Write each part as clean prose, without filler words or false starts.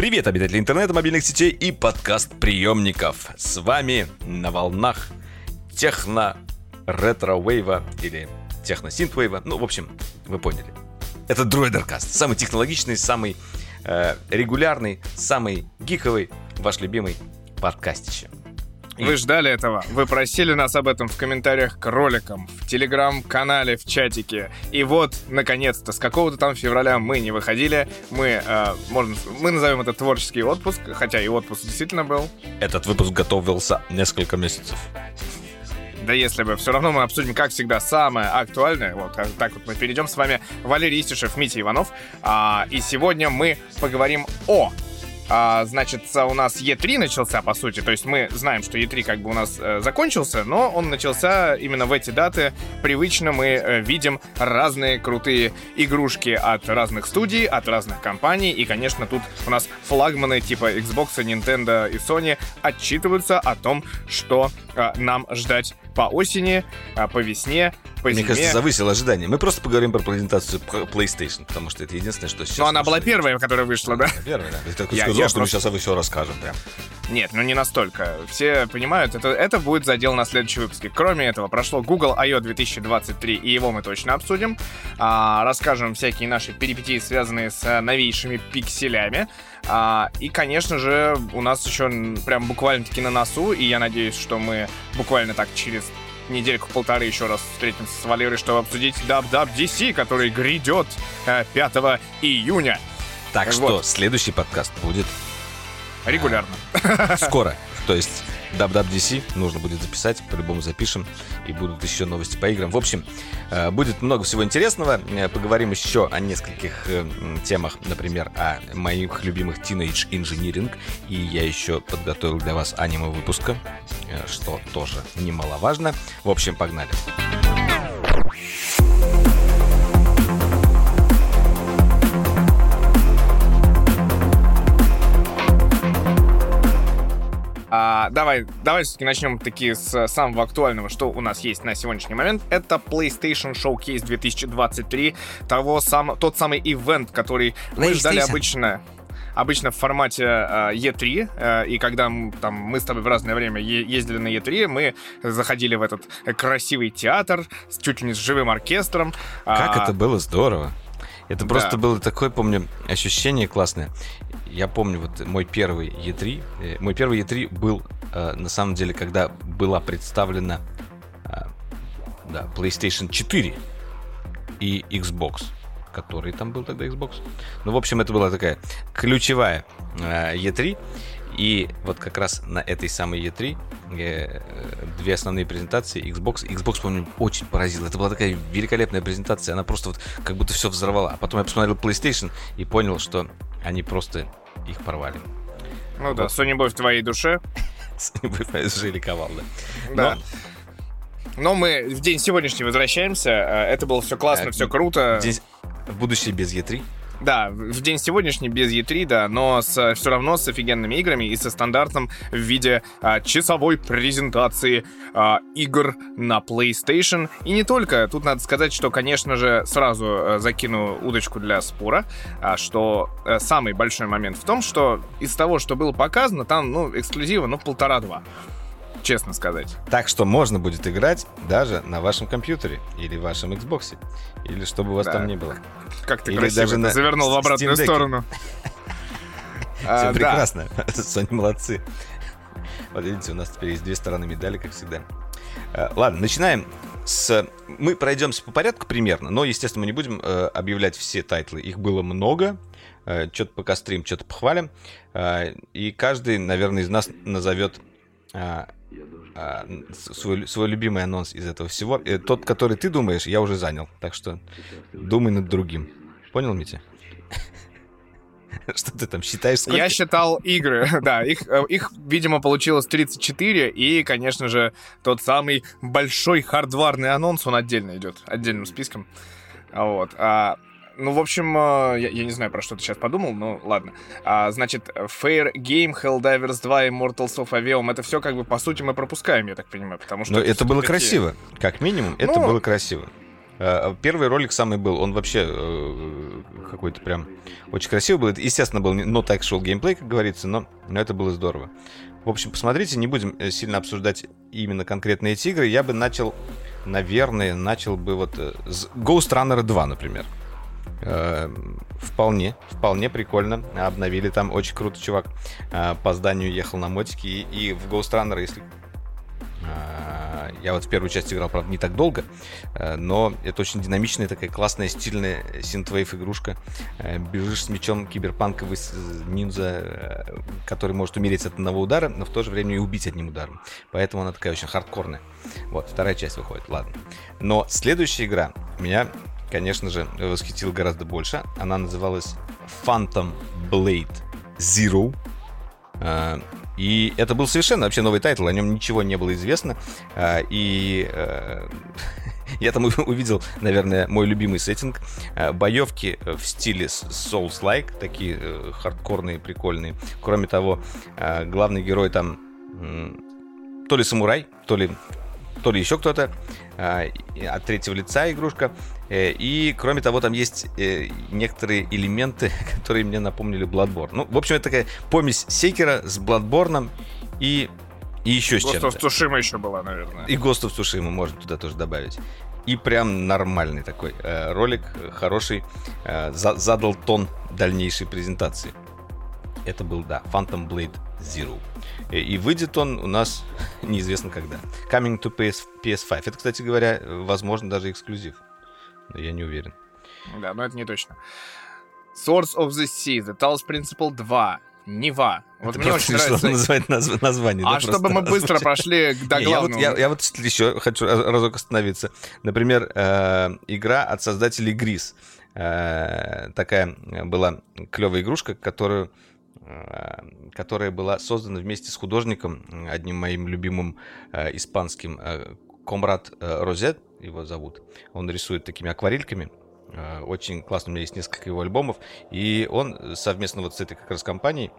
Привет, обитатели интернета, мобильных сетей и подкаст-приемников. С вами на волнах техно-ретро-вейва или техно-синт-вейва. Ну, в общем, вы поняли. Это Дроидеркаст. Самый технологичный, самый регулярный, самый гиковый, ваш любимый подкастище. Вы ждали этого? Вы просили нас об этом в комментариях к роликам, в телеграм-канале, в чатике. И вот, наконец-то, с какого-то там февраля мы не выходили. Мы назовем это творческий отпуск, хотя и отпуск действительно был. Этот выпуск готовился несколько месяцев. Да если бы, все равно мы обсудим, как всегда, самое актуальное. Вот так вот мы перейдем с вами. Валерий Истишев, Митя Иванов. И сегодня мы поговорим о... Значит, у нас E3 начался, по сути. То есть мы знаем, что E3 как бы у нас закончился, но он начался именно в эти даты. Привычно мы видим разные крутые игрушки от разных студий, от разных компаний. И, конечно, тут у нас флагманы типа Xbox, Nintendo и Sony отчитываются о том, что нам ждать по осени, по весне, по зиме. Мне кажется, завысило ожидание. Мы просто поговорим про презентацию PlayStation, потому что это единственное, что сейчас... Ну, она была первая, которая вышла, да? Первая, да. Ты так сказал, что мы сейчас обо всем расскажем прям. Нет, ну не настолько. Все понимают, это будет задел на следующем выпуске. Кроме этого, прошло Google I.O. 2023, и его мы точно обсудим. Расскажем всякие наши перипетии, связанные с новейшими пикселями. И, конечно же, у нас еще прям буквально-таки на носу, и я надеюсь, что мы буквально так через недельку-полторы еще раз встретимся с Валерой, чтобы обсудить WWDC, который грядет 5 июня. Так вот. Что следующий подкаст будет регулярно. Скоро. То есть WWDC нужно будет записать, по-любому запишем, и будут еще новости по играм. В общем, будет много всего интересного. Поговорим еще о нескольких темах, например, о моих любимых Teenage Engineering. И я еще подготовил для вас аниме-выпуска, что тоже немаловажно. В общем, погнали. Давай все-таки начнем таки с самого актуального, что у нас есть на сегодняшний момент. Это PlayStation Showcase 2023, тот самый ивент, который мы ждали обычно в формате E3, и когда мы с тобой в разное время ездили на E3, мы заходили в этот красивый театр чуть ли не с живым оркестром. Как это было здорово! Это просто было такое, помню, ощущение классное. Я помню, вот мой первый E3 был, на самом деле, когда была представлена PlayStation 4 и Xbox. Который там был тогда Xbox. Ну, в общем, это была такая ключевая E3. И вот как раз на этой самой E3 две основные презентации Xbox. Xbox, помню, очень поразила. Это была такая великолепная презентация. Она просто вот как будто все взорвала. А потом я посмотрел PlayStation и понял, что они просто их порвали. Ну вот. Да, Sony Boy в твоей душе. Sony Boy в твоей душе ликовал, да. Да. Но мы в день сегодняшний возвращаемся. Это было все классно, все круто. Будущее без E3. Да, в день сегодняшний без E3, да, но все равно с офигенными играми и со стандартом в виде часовой презентации игр на PlayStation. И не только. Тут надо сказать, что, конечно же, сразу закину удочку для спора, что самый большой момент в том, что из того, что было показано, там, эксклюзива, 1,5-2. Честно сказать. Так что можно будет играть даже на вашем компьютере или вашем Xbox, или что бы у вас там ни было. Как ты красиво завернул в обратную сторону. Все прекрасно. Sony молодцы. Вот видите, у нас теперь есть две стороны медали, как всегда. Ладно, начинаем мы пройдемся по порядку примерно, но, естественно, мы не будем объявлять все тайтлы. Их было много. Что-то покострим, что-то похвалим. И каждый, наверное, из нас назовет свой любимый анонс из этого всего. Тот, который ты думаешь, я уже занял. Так что думай над другим. Понял, Митя? Что ты там считаешь? Сколько? Я считал игры. Да, их, видимо, получилось 34. И, конечно же, тот самый большой хардварный анонс, он отдельно идет, отдельным списком. Вот. В общем, я не знаю, про что ты сейчас подумал, но ладно. Значит, Fair Game, Helldivers 2 и Immortals of Aveum, это все как бы, по сути, мы пропускаем, я так понимаю, потому что... Но это было красиво. Как минимум, это было красиво. Первый ролик самый был, он вообще какой-то прям очень красивый был. Это, естественно, был not actual gameplay, как говорится, но это было здорово. В общем, посмотрите, не будем сильно обсуждать именно конкретные эти игры. Я бы начал бы вот с Ghost Runner 2, например. Вполне прикольно. Обновили там, очень круто, чувак. По зданию ехал на мотике. И в Ghost Runner, если... Я вот в первую часть играл, правда, не так долго, но это очень динамичная, такая классная, стильная синтвейв игрушка. Бежишь с мечом, киберпанковый ниндзя, который может умереть от одного удара, но в то же время и убить одним ударом. Поэтому она такая очень хардкорная. Вот, вторая часть выходит, ладно. Но следующая игра меня, конечно же, восхитила гораздо больше. Она называлась Phantom Blade Zero. И это был совершенно вообще новый тайтл, о нем ничего не было известно. И я там увидел, наверное, мой любимый сеттинг. Боевки в стиле Souls-like, такие хардкорные, прикольные. Кроме того, главный герой там то ли самурай, то ли еще кто-то. От третьего лица игрушка. И, кроме того, там есть некоторые элементы, которые мне напомнили Bloodborne. Ну, в общем, это такая помесь Sekiro с Bloodborne и еще с чем-то. Ghost of Tsushima еще была, наверное. И Ghost of Tsushima можно туда тоже добавить. И прям нормальный такой ролик, хороший, задал тон дальнейшей презентации. Это был, да, Phantom Blade Zero. И выйдет он у нас неизвестно когда. Coming to PS5. Это, кстати говоря, возможно, даже эксклюзив. Но я не уверен. Да, но это не точно. Swords of the Sea, The Talos Principle 2, Нева. Вот мне очень нравится называть название. А чтобы мы быстро прошли до главного. Я вот еще хочу разок остановиться. Например, игра от создателей Gris. Такая была клевая игрушка, которая была создана вместе с художником, одним моим любимым испанским, Комрад Розет, его зовут. Он рисует такими акварельками. Очень классно, у меня есть несколько его альбомов. И он совместно вот с этой как раз компанией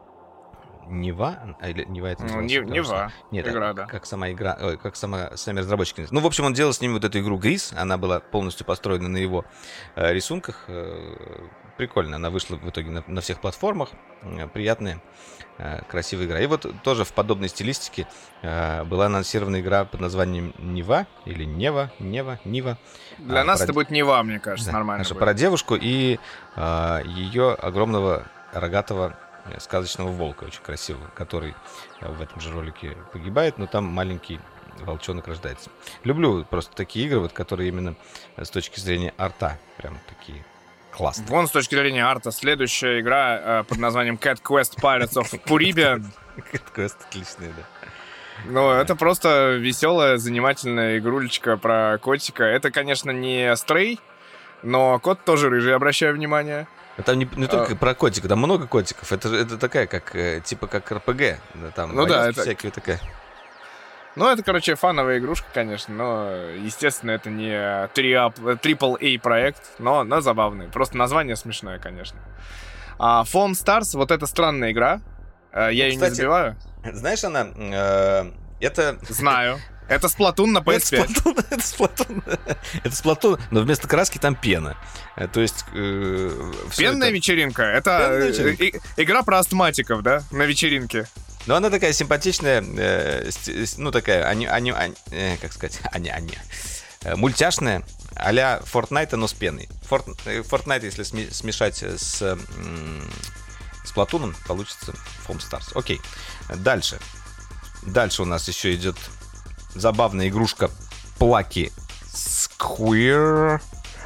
Нева, или Нева это называлось? Нева. Нет, игра, да. Как сама игра, как сами разработчики. Ну, в общем, он делал с ними вот эту игру Gris. Она была полностью построена на его рисунках. Прикольно, она вышла в итоге на всех платформах. Приятная, красивая игра. И вот тоже в подобной стилистике была анонсирована игра под названием Нева, или Нива. Для нас это будет Нева, мне кажется, да, нормально. Про девушку и ее огромного рогатого сказочного волка, очень красивого, который в этом же ролике погибает, но там маленький волчонок рождается. Люблю просто такие игры, вот, которые именно с точки зрения арта прям такие классные. Вон с точки зрения арта следующая игра под названием Cat Quest Pirates of Caribbean. Cat Quest отличная, да. Ну, это просто веселая, занимательная игрулечка про котика. Это, конечно, не Stray, но кот тоже рыжий, обращаю внимание. Там не только про котика, там много котиков. Это такая, как типа как РПГ. Там ну да, это всякие такая. Ну, это, короче, фановая игрушка, конечно, но, естественно, это не AAA проект, но забавный. Просто название смешное, конечно. Foam Stars, вот это странная игра. Я ее не забиваю. Знаешь, она... это... Знаю. Это Splatoon на PS5. Это Splatoon, но вместо краски там пена. То есть... Пенная вечеринка. Это игра про астматиков, да? На вечеринке. Но она такая симпатичная, ну такая, как сказать, мультяшная, а-ля Fortnite, но с пеной. Fortnite, если смешать с Splatoon, получится Foam Stars. Окей, дальше. Дальше у нас еще идет забавная игрушка Plucky Square.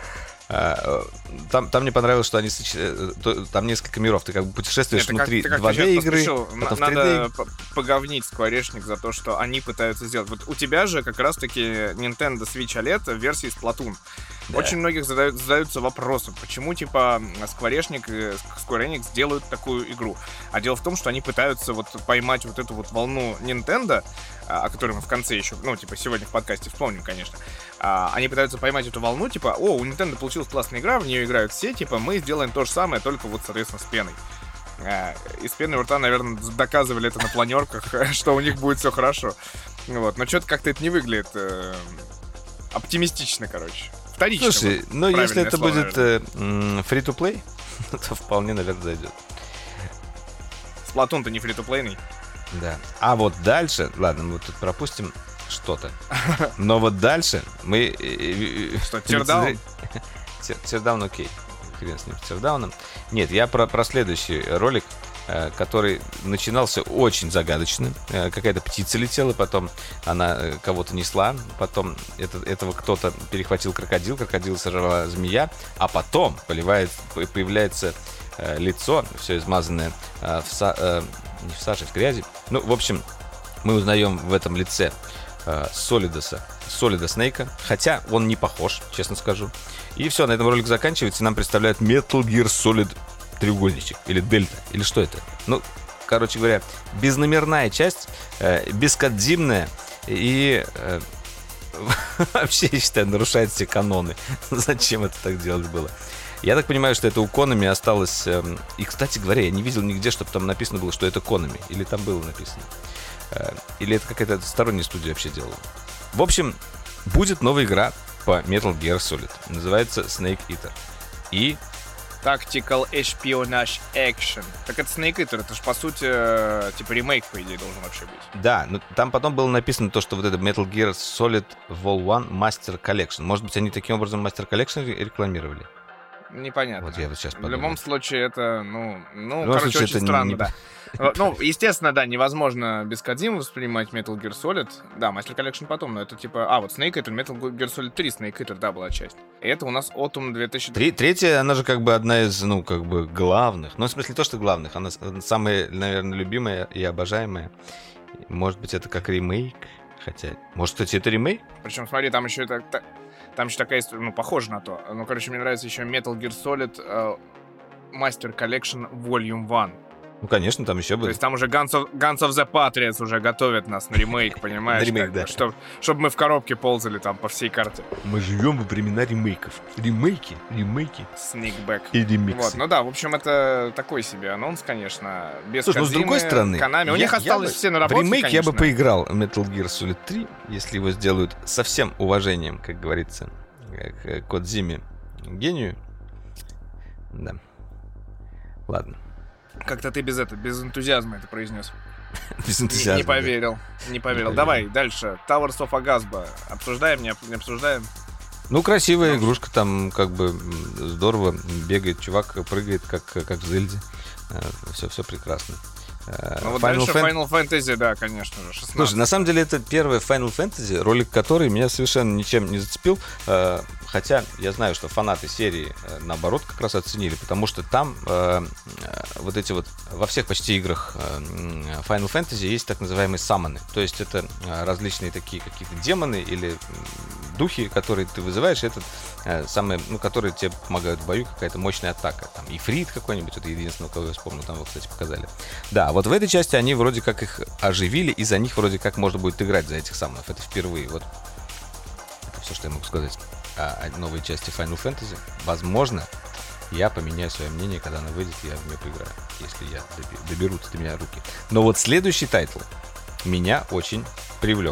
Там мне понравилось, что они там несколько миров. Ты как бы путешествуешь внутри 2D игры. Надо поговнить Скворечник за то, что они пытаются сделать. Вот у тебя же как раз-таки Nintendo Switch OLED в версии Splatoon. Да. Очень многих задаются вопросом, почему типа Square Enix делают такую игру. А дело в том, что они пытаются вот поймать вот эту вот волну Nintendo, о которой мы в конце еще, ну, типа, сегодня в подкасте вспомним, конечно. Они пытаются поймать эту волну, типа, у Nintendo получилась классная игра, в нее играют все, типа, мы сделаем то же самое, только вот, соответственно, с пеной. И с пеной у рта, наверное, доказывали это на планерках, что у них будет все хорошо. Вот. Но что-то как-то это не выглядит оптимистично, короче. вторично. Слушай, вот ну если правильное это слово, будет наверное. free-to-play, то вполне, наверное, зайдет. Splatoon-то не фри-то-плейный. Да. А вот дальше, ладно, мы тут пропустим что-то. Но вот дальше мы... Что, Teardown? Teardown, окей. Хрен с ним, Teardowном. Нет, я про следующий ролик, который начинался очень загадочно. Какая-то птица летела, потом она кого-то несла, потом этого кто-то перехватил крокодил сожрала змея, а потом появляется лицо, все измазанное не в саже, в грязи. Ну, в общем, мы узнаем в этом лице Солида Снейка, хотя он не похож, честно скажу. И все, на этом ролик заканчивается, и нам представляют Metal Gear Solid треугольничек, или дельта, или что это? Ну, короче говоря, безномерная часть, бескодзимная, и вообще, я считаю, нарушает все каноны. Зачем это так делать было? Я так понимаю, что это у Konami осталось... И, кстати говоря, я не видел нигде, чтобы там написано было, что это Konami. Или там было написано. Или это какая-то сторонняя студия вообще делала. В общем, будет новая игра по Metal Gear Solid. Называется Snake Eater. И... Tactical Espionage Action. Так это Snake Eater, это же по сути типа ремейк, по идее, должен вообще быть. Да, но там потом было написано то, что вот это Metal Gear Solid Vol 1 Master Collection. Может быть, они таким образом Master Collection рекламировали? Непонятно. Вот я вот сейчас подумал. В любом случае, это, короче, очень это странно, не... да. Ну, естественно, да, невозможно без Кодзимы воспринимать Metal Gear Solid. Да, Master Collection потом, но это типа... А, вот Snake Eater, Metal Gear Solid 3 Snake Eater, да, была часть. И это у нас Autumn 2003. Третья, она же как бы одна из, главных. Ну, в смысле, то, что главных. Она самая, наверное, любимая и обожаемая. Может быть, это как ремейк. Хотя, может, кстати, это ремейк? Причем, смотри, там еще это... Там еще такая история, похоже на то. Ну, короче, мне нравится еще Metal Gear Solid Master Collection Volume 1. Ну, конечно, там еще То будет. есть там уже Guns of the Patriots уже готовят нас на ремейк, понимаешь? Ремейк, да. Чтобы мы в коробке ползали там по всей карте. Мы живем во времена ремейков. Ремейки. Sneakback. И ремиксы. Вот, ну да, в общем, это такой себе анонс, конечно. Без Слушай, Кодзимы, с другой стороны, Konami. У них осталось все наработки, в ремейк конечно. я бы поиграл в Metal Gear Solid 3, если его сделают со всем уважением, как говорится, к Кодзиме гению. Да. Ладно. Как-то ты без энтузиазма это произнес. Без энтузиазма. Не поверил. Давай, дальше. Towers of Agasba. Обсуждаем, не обсуждаем? Ну, красивая игрушка, там как бы здорово бегает, чувак прыгает, как в Зельде. Все прекрасно. Ну вот дальше Final Fantasy, да, конечно же, 16. Слушай, на самом деле это первая Final Fantasy, ролик которой меня совершенно ничем не зацепил, хотя я знаю, что фанаты серии, наоборот, как раз оценили, потому что там вот эти вот, во всех почти играх Final Fantasy есть так называемые саммоны, то есть это различные такие какие-то демоны или духи, которые ты вызываешь, это самые, которые тебе помогают в бою, какая-то мощная атака. Там Ифрит какой-нибудь, это единственное, кого я вспомнил, там его, кстати, показали. Да, вот в этой части они вроде как их оживили, и за них вроде как можно будет играть, за этих самых. Это впервые. Вот это все, что я могу сказать о новой части Final Fantasy. Возможно, я поменяю свое мнение, когда она выйдет, я в нее поиграю, если я доберутся до меня руки. Но вот следующий тайтл меня очень привлек.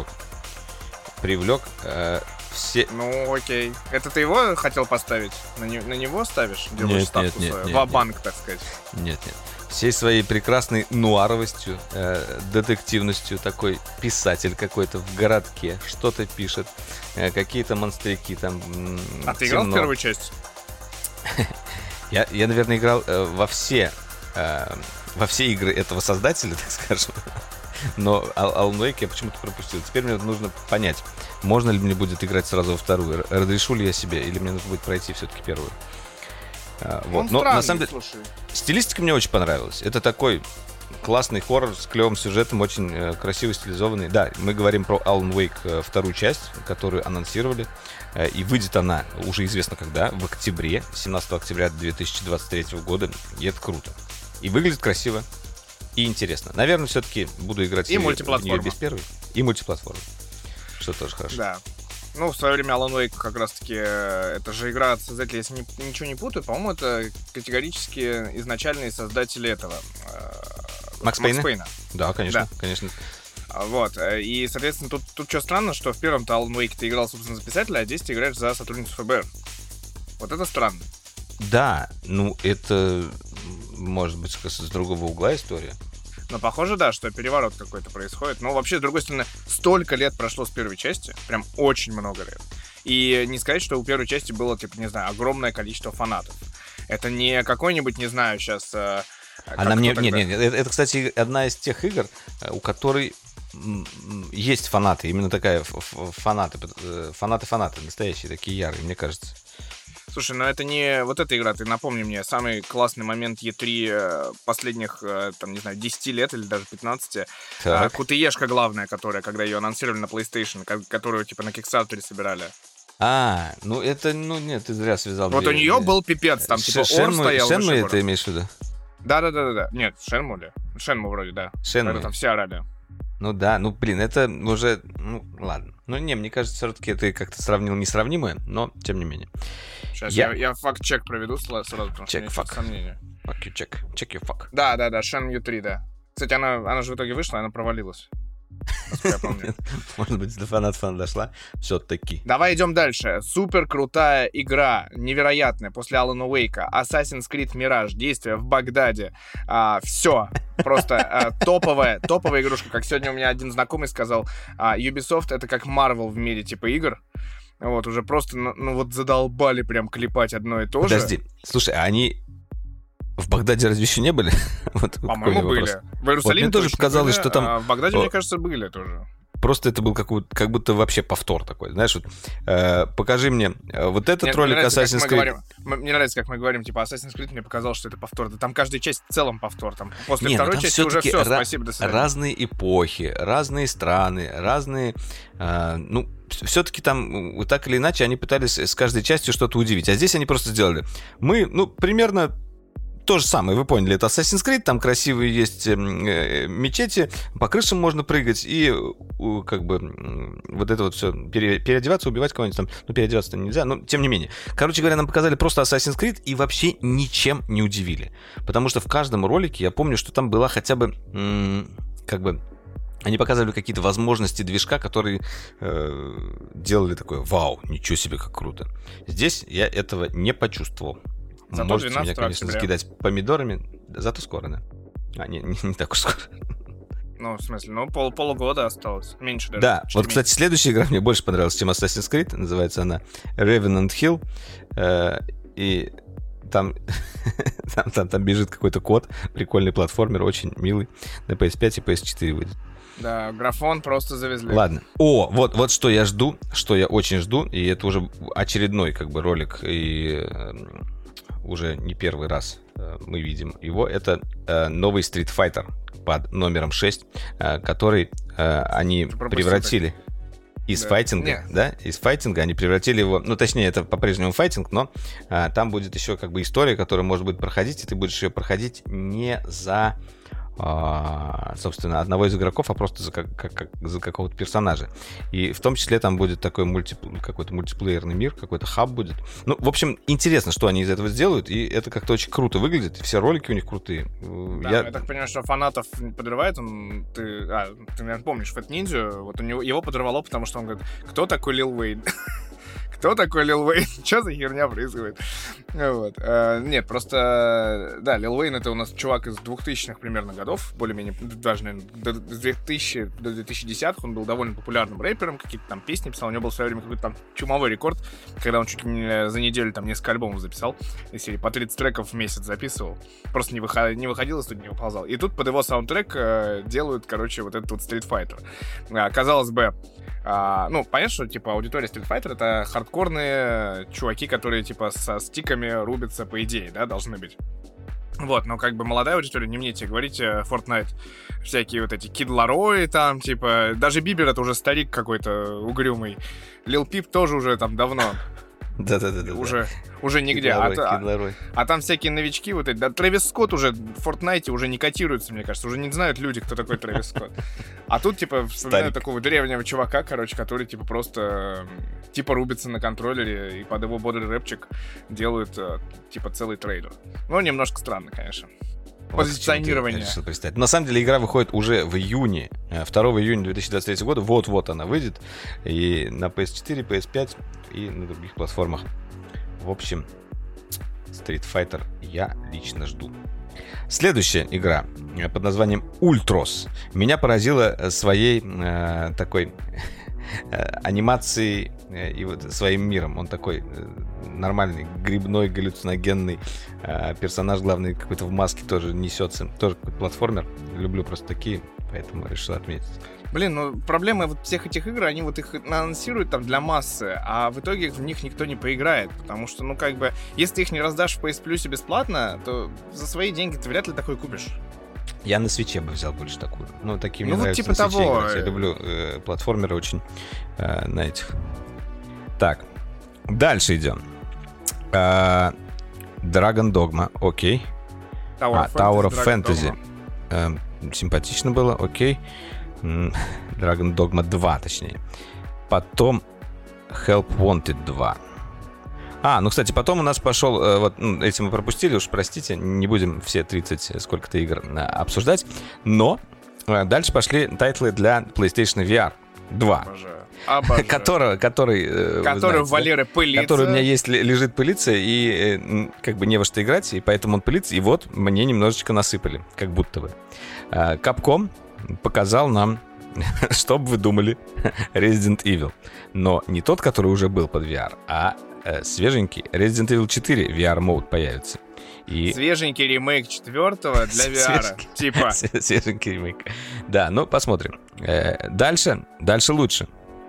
Все... Ну, окей. Это ты его хотел поставить? На него ставишь? Делаешь ставку свою? Ва-банк, так сказать. Нет. Всей своей прекрасной нуаровостью, детективностью, такой писатель какой-то в городке, что-то пишет, какие-то монстряки там. А ты играл в первую часть? Я, наверное, играл во все игры этого создателя, так скажем. Но Alan Wake я почему-то пропустил. Теперь мне нужно понять, можно ли мне будет играть сразу во вторую. Разрешу ли я себе, или мне нужно будет пройти все-таки первую. Вот. Но на самом деле стилистика мне очень понравилась. Это такой классный хоррор с клевым сюжетом, очень красиво стилизованный. Да, мы говорим про Alan Wake вторую часть, которую анонсировали. И выйдет она уже известно когда, в октябре, 17 октября 2023 года. И это круто. И выглядит красиво. И интересно. Наверное, все-таки буду играть в нее без первой. И мультиплатформа. Что тоже хорошо. Да. Ну, в свое время Alan Wake как раз-таки... Это же игра от создателей, если ничего не путаю, по-моему, это категорически изначальные создатели этого. Макс Пейна? Да, конечно. Да. Конечно. Вот, и, соответственно, тут что странно, что в первом-то Alan Wake ты играл, собственно, за писателя, а здесь ты играешь за сотрудницу ФБР. Вот это странно. Да, ну это, может быть, с другого угла история. Но похоже, да, что переворот какой-то происходит. Но вообще, с другой стороны, столько лет прошло с первой части, прям очень много лет. И не сказать, что у первой части было, типа, не знаю, огромное количество фанатов. Это не какой-нибудь, не знаю, сейчас... Она мне... Нет, это, кстати, одна из тех игр, у которой есть фанаты. Именно такая фанаты, настоящие, такие ярые, мне кажется. Слушай, ну это не вот эта игра, ты напомни мне, самый классный момент E3 последних, там, не знаю, 10 лет или даже 15. Кутыешка главная, которая, когда ее анонсировали на PlayStation, которую, типа, на Kickstarter собирали. Ну это, нет, ты зря связал. Вот у нее был пипец, там, типа, Ор стоял. Шенму это имеешь в виду? Да. Нет, Шенму вроде, да. Когда там все орали. Ну да, блин, это уже, ладно. Мне кажется, все-таки это как-то сравнил несравнимое, но тем не менее. Сейчас я факт-чек проведу сразу, потому что у меня есть сомнения. Fuck you, check your fuck. Да, Shenmue 3, да. Кстати, она же в итоге вышла, она провалилась. Я помню. Может быть, до фанат дошла все-таки. Давай идем дальше. Супер крутая игра, невероятная, после Алана Уэйка. Assassin's Creed Mirage, действие в Багдаде. Все. Просто топовая игрушка. Как сегодня у меня один знакомый сказал, Ubisoft — это как Marvel в мире типа игр. Вот, уже просто, вот задолбали прям клепать одно и то же. Подожди, слушай, а они в Багдаде разве еще не были? По-моему, были. В Иерусалиме мне тоже показалось, были, что там... А в Багдаде, мне кажется, были тоже. Просто это был как будто вообще повтор такой. Знаешь, покажи мне вот этот ролик Assassin's Creed. Мне нравится, как мы говорим, типа, Assassin's Creed, мне показалось, что это повтор. Да там каждая часть в целом повтор. Там после второй части уже все, спасибо, до свидания. Разные эпохи, разные страны, разные... все-таки там, так или иначе, они пытались с каждой частью что-то удивить. А здесь они просто сделали. Мы, примерно... То же самое, вы поняли, это Assassin's Creed, там красивые есть мечети, по крышам можно прыгать, и как бы вот это вот все, переодеваться, убивать кого-нибудь там, переодеваться-то нельзя, но тем не менее. Короче говоря, нам показали просто Assassin's Creed и вообще ничем не удивили, потому что в каждом ролике я помню, что там была хотя бы, они показывали какие-то возможности движка, которые делали такое, вау, ничего себе, как круто. Здесь я этого не почувствовал. Зато можете меня, конечно, закидать помидорами. Зато скоро, да. Не так уж скоро. В смысле, полугода осталось. Меньше даже. Да, вот, меньше. Кстати, следующая игра мне больше понравилась, чем Assassin's Creed. Называется она Revenant Hill. И там бежит какой-то кот. Прикольный платформер, очень милый. На PS5 и PS4 выйдет. Да, графон просто завезли. Ладно. Вот что я жду, что я очень жду. И это уже очередной ролик. И... уже не первый раз мы видим его. Это новый Street Fighter под номером 6, который они превратили из файтинга, да? Из файтинга они превратили его... точнее, это по-прежнему файтинг, но там будет еще история, которая может быть проходить, и ты будешь ее проходить не за... собственно, одного из игроков, а просто за какого-то персонажа. И в том числе там будет такой какой-то мультиплеерный мир, какой-то хаб будет. В общем, интересно, что они из этого сделают, и это как-то очень круто выглядит. Все ролики у них крутые. Да, я так понимаю, что фанатов подрывает. Ты, наверное, помнишь, Fat Ninja, вот его подорвало, потому что он говорит, кто такой Лил Уэйн? Кто такой Лил Уэйн? Что за херня происходит? Вот. Нет, просто... Да, Лил Уэйн — это у нас чувак из 2000-х примерно годов, более-менее, даже, наверное, с 2000 до 2010-х он был довольно популярным рэпером, какие-то там песни писал, у него был в свое время какой-то там чумовой рекорд, когда он чуть ли не за неделю там несколько альбомов записал, из серии по 30 треков в месяц записывал, просто не выходил из студии, не выползал. И тут под его саундтрек делают, вот этот вот Street Fighter. Казалось бы, понятно, что, аудитория Street Fighter — это хардкорные чуваки, которые, со стиками рубятся, по идее, да, должны быть. Вот, но молодая аудитория, не мне тебе говорить, Fortnite, всякие вот эти Kid Laroi там, даже Бибер — это уже старик какой-то угрюмый. Лил Пип тоже уже там давно. Да. Уже нигде. А там всякие новички, вот эти. Да, Трэвис Скотт уже в Fortnite уже не котируется, мне кажется. Уже не знают люди, кто такой Трэвис Скотт. А тут, вспоминаю такого древнего чувака, который, просто, рубится на контроллере и под его бодрый рэпчик делают, целый трейлер. Немножко странно, конечно. Позиционирование. На самом деле, игра выходит уже в июне 2 июня 2023 года. Вот-вот она выйдет. И на PS4, PS5 и на других платформах. В общем, Street Fighter я лично жду. Следующая игра под названием Ultros меня поразила своей такой анимацией и вот своим миром. Он такой нормальный, грибной, галлюциногенный персонаж, главный какой-то в маске тоже несется. Тоже какой-то платформер. Люблю просто такие, поэтому решил отметить. Блин, ну проблема вот всех этих игр, они вот их анонсируют там для массы, а в итоге в них никто не поиграет, потому что, ну как бы, если ты их не раздашь в PS Plus бесплатно, то за свои деньги ты вряд ли такой купишь. Я на свитче бы взял больше такую. Ну, такие мне вот нравятся типа на свитче того. играть. Я люблю платформеры очень на этих. Так, дальше идем. Dragon Dogma, окей. Tower of Fantasy. Симпатично было, окей. Dragon Dogma 2, точнее. Потом Help Wanted 2. Ну, кстати, потом у нас пошел... Вот, эти мы пропустили, уж простите, не будем все 30 сколько-то игр обсуждать. Но дальше пошли тайтлы для PlayStation VR 2. Обожаю. Который у Валеры пылится. Который у меня лежит пылиться, и как бы не во что играть, и поэтому он пылится. И вот мне немножечко насыпали, как будто бы. Capcom показал нам, что бы вы думали, Resident Evil. Но не тот, который уже был под VR, а свеженький Resident Evil 4 VR-мод появится. И... Свеженький ремейк 4-го для VR. Типа. Свеженький ремейк. Да, ну посмотрим. Дальше лучше.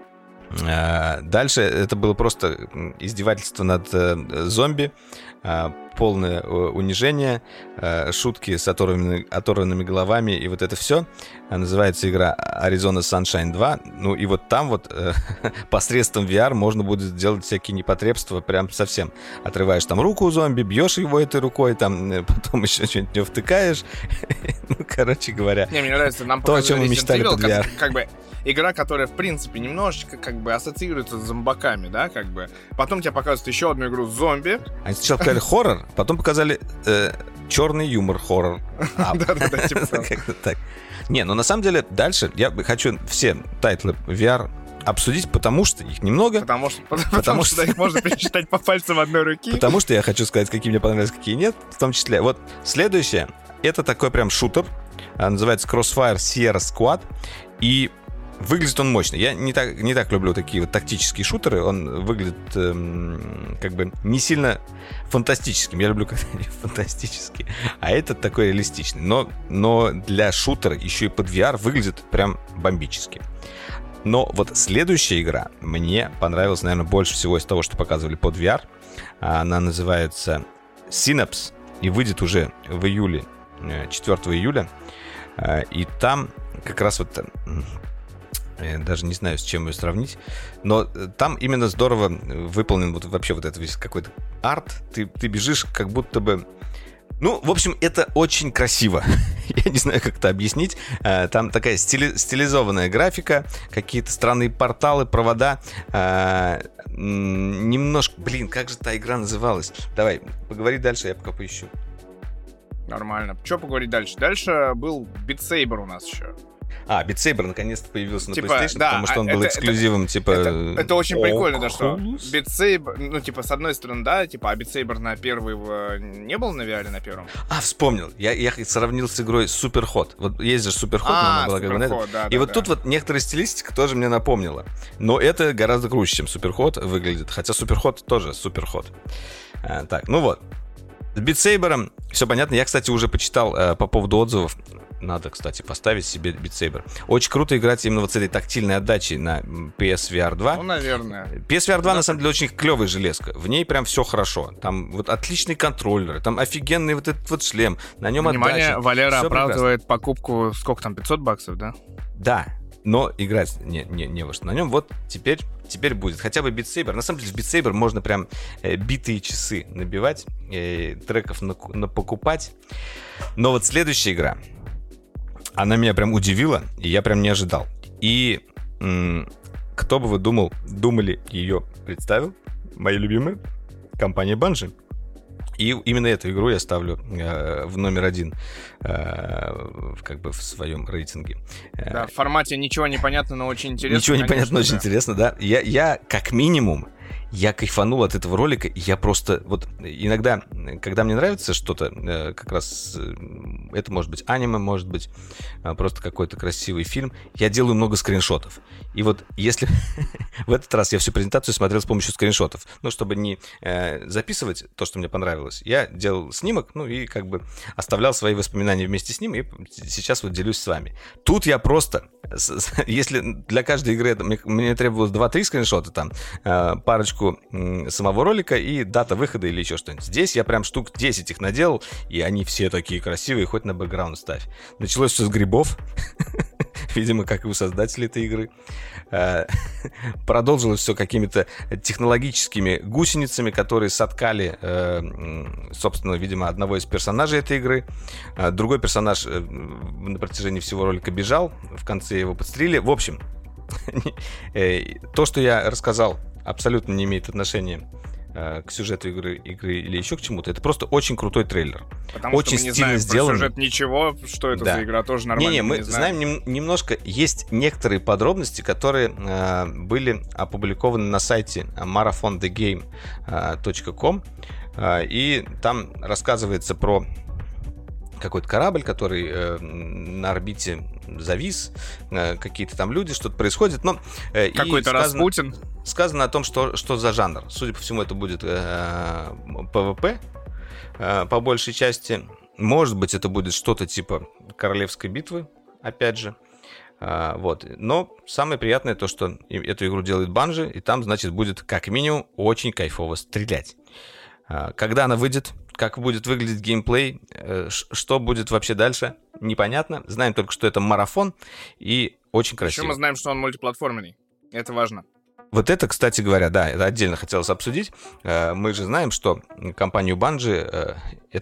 Дальше это было просто издевательство над зомби, полное унижение, шутки с оторванными головами, и вот это все. Называется игра Arizona Sunshine 2. Ну и вот там вот посредством VR можно будет делать всякие непотребства, прям совсем. Отрываешь там руку у зомби, бьешь его этой рукой, там потом еще что-нибудь не втыкаешь. Ну, короче говоря. Не, мне нравится, нам то, о чем мы мечтали под VR. Как бы игра, которая, в принципе, немножечко как бы ассоциируется с зомбаками, да, как бы. Потом тебе показывают еще одну игру с зомби. Они сначала показали хоррор, потом показали черный юмор хоррор. Да-да-да, типа как-то так. Не, ну на самом деле дальше я хочу все тайтлы VR обсудить, потому что их немного. Потому что их можно пересчитать по пальцам одной руки. Потому что я хочу сказать, какие мне понравились, какие нет. В том числе, вот следующее, это такой прям шутер. Называется Crossfire Sierra Squad. И выглядит он мощно. Я не так люблю такие вот тактические шутеры. Он выглядит как бы не сильно фантастическим. Я люблю когда они фантастические. А этот такой реалистичный. Но для шутера еще и под VR выглядит прям бомбически. Но вот следующая игра мне понравилась, наверное, больше всего из того, что показывали под VR. Она называется Synapse и выйдет уже в июле, 4 июля. И там как раз вот... Я даже не знаю, с чем ее сравнить. Но там именно здорово выполнен вот вообще вот это весь какой-то арт. Ты бежишь как будто бы... Ну, в общем, это очень красиво. Я не знаю, как это объяснить. Там такая стилизованная графика, какие-то странные порталы, провода. Немножко... Блин, как же та игра называлась? Давай, поговори дальше, я пока поищу. Нормально. Что поговорить дальше? Дальше был Beat Saber у нас еще. Beat Saber наконец-то появился на типа, PlayStation, да, потому что он был эксклюзивом, Это очень прикольно, да, что Beat Saber, ну, типа, с одной стороны, да, типа, а Beat Saber на первый не был на VR на первом? Вспомнил. Я сравнил с игрой Super Hot. Вот есть же Super Hot, но она была как бы на этом. И вот тут вот некоторая стилистика тоже мне напомнила. Но это гораздо круче, чем Super Hot выглядит. Хотя Super Hot тоже Super Hot. Так, ну вот. С Beat Saber все понятно. Я, кстати, уже почитал по поводу отзывов. Надо, кстати, поставить себе Beat Saber. Очень круто играть именно вот с этой тактильной отдачей на PSVR 2. Ну, наверное. PSVR 2, на самом деле, очень клевая железка. В ней прям все хорошо. Там вот отличный контроллер, там офигенный вот этот вот шлем. На нем Внимание, отдача. Валера Всё оправдывает покупку, сколько там, $500, да? Да, но играть не во что. На нем вот теперь будет. Хотя бы Beat Saber. На самом деле в Beat Saber можно прям битые часы набивать, треков покупать. Но вот следующая игра, она меня прям удивила, и я прям не ожидал. И кто бы вы думали, ее представил? Моя любимая компания Bungie. И именно эту игру я ставлю в номер 1 как бы в своем рейтинге. Да, в формате ничего не понятно, но очень интересно. Ничего не понятно, но очень интересно, да. Я как минимум, я кайфанул от этого ролика. Я просто вот иногда, когда мне нравится что-то, как раз это может быть аниме, может быть просто какой-то красивый фильм, я делаю много скриншотов. И вот если в этот раз я всю презентацию смотрел с помощью скриншотов, ну, чтобы не записывать то, что мне понравилось, я делал снимок, ну, и как бы оставлял свои воспоминания вместе с ним, и сейчас вот делюсь с вами. Тут я просто, если для каждой игры мне требовалось 2-3 скриншота, там, парочку самого ролика и дата выхода или еще что-нибудь. Здесь я прям штук 10 их наделал, и они все такие красивые, хоть на бэкграунд ставь. Началось все с грибов, видимо, как и у создателей этой игры. Продолжилось все какими-то технологическими гусеницами, которые соткали, собственно, видимо, одного из персонажей этой игры. Другой персонаж на протяжении всего ролика бежал, в конце его подстрелили. В общем, то, что я рассказал, абсолютно не имеет отношения к сюжету игры или еще к чему-то. Это просто очень крутой трейлер. Потому очень что мы не стильно знаем сделан. про сюжет ничего, что это за игра, тоже нормально. Не, мы знаем немножко. Есть некоторые подробности, которые были опубликованы на сайте marathonthegame.com, и там рассказывается про какой-то корабль, который на орбите завис, какие-то там люди, что-то происходит, но какой-то Распутин. Сказано о том, что за жанр. Судя по всему, это будет PvP по большей части. Может быть, это будет что-то типа Королевской битвы, опять же. Вот. Но самое приятное то, что эту игру делает Bungie, и там, значит, будет как минимум очень кайфово стрелять. Когда она выйдет, как будет выглядеть геймплей, что будет вообще дальше, непонятно. Знаем только, что это марафон и очень красиво. Еще мы знаем, что он мультиплатформенный. Это важно. Вот это, кстати говоря, да, это отдельно хотелось обсудить. Мы же знаем, что компанию Bungie,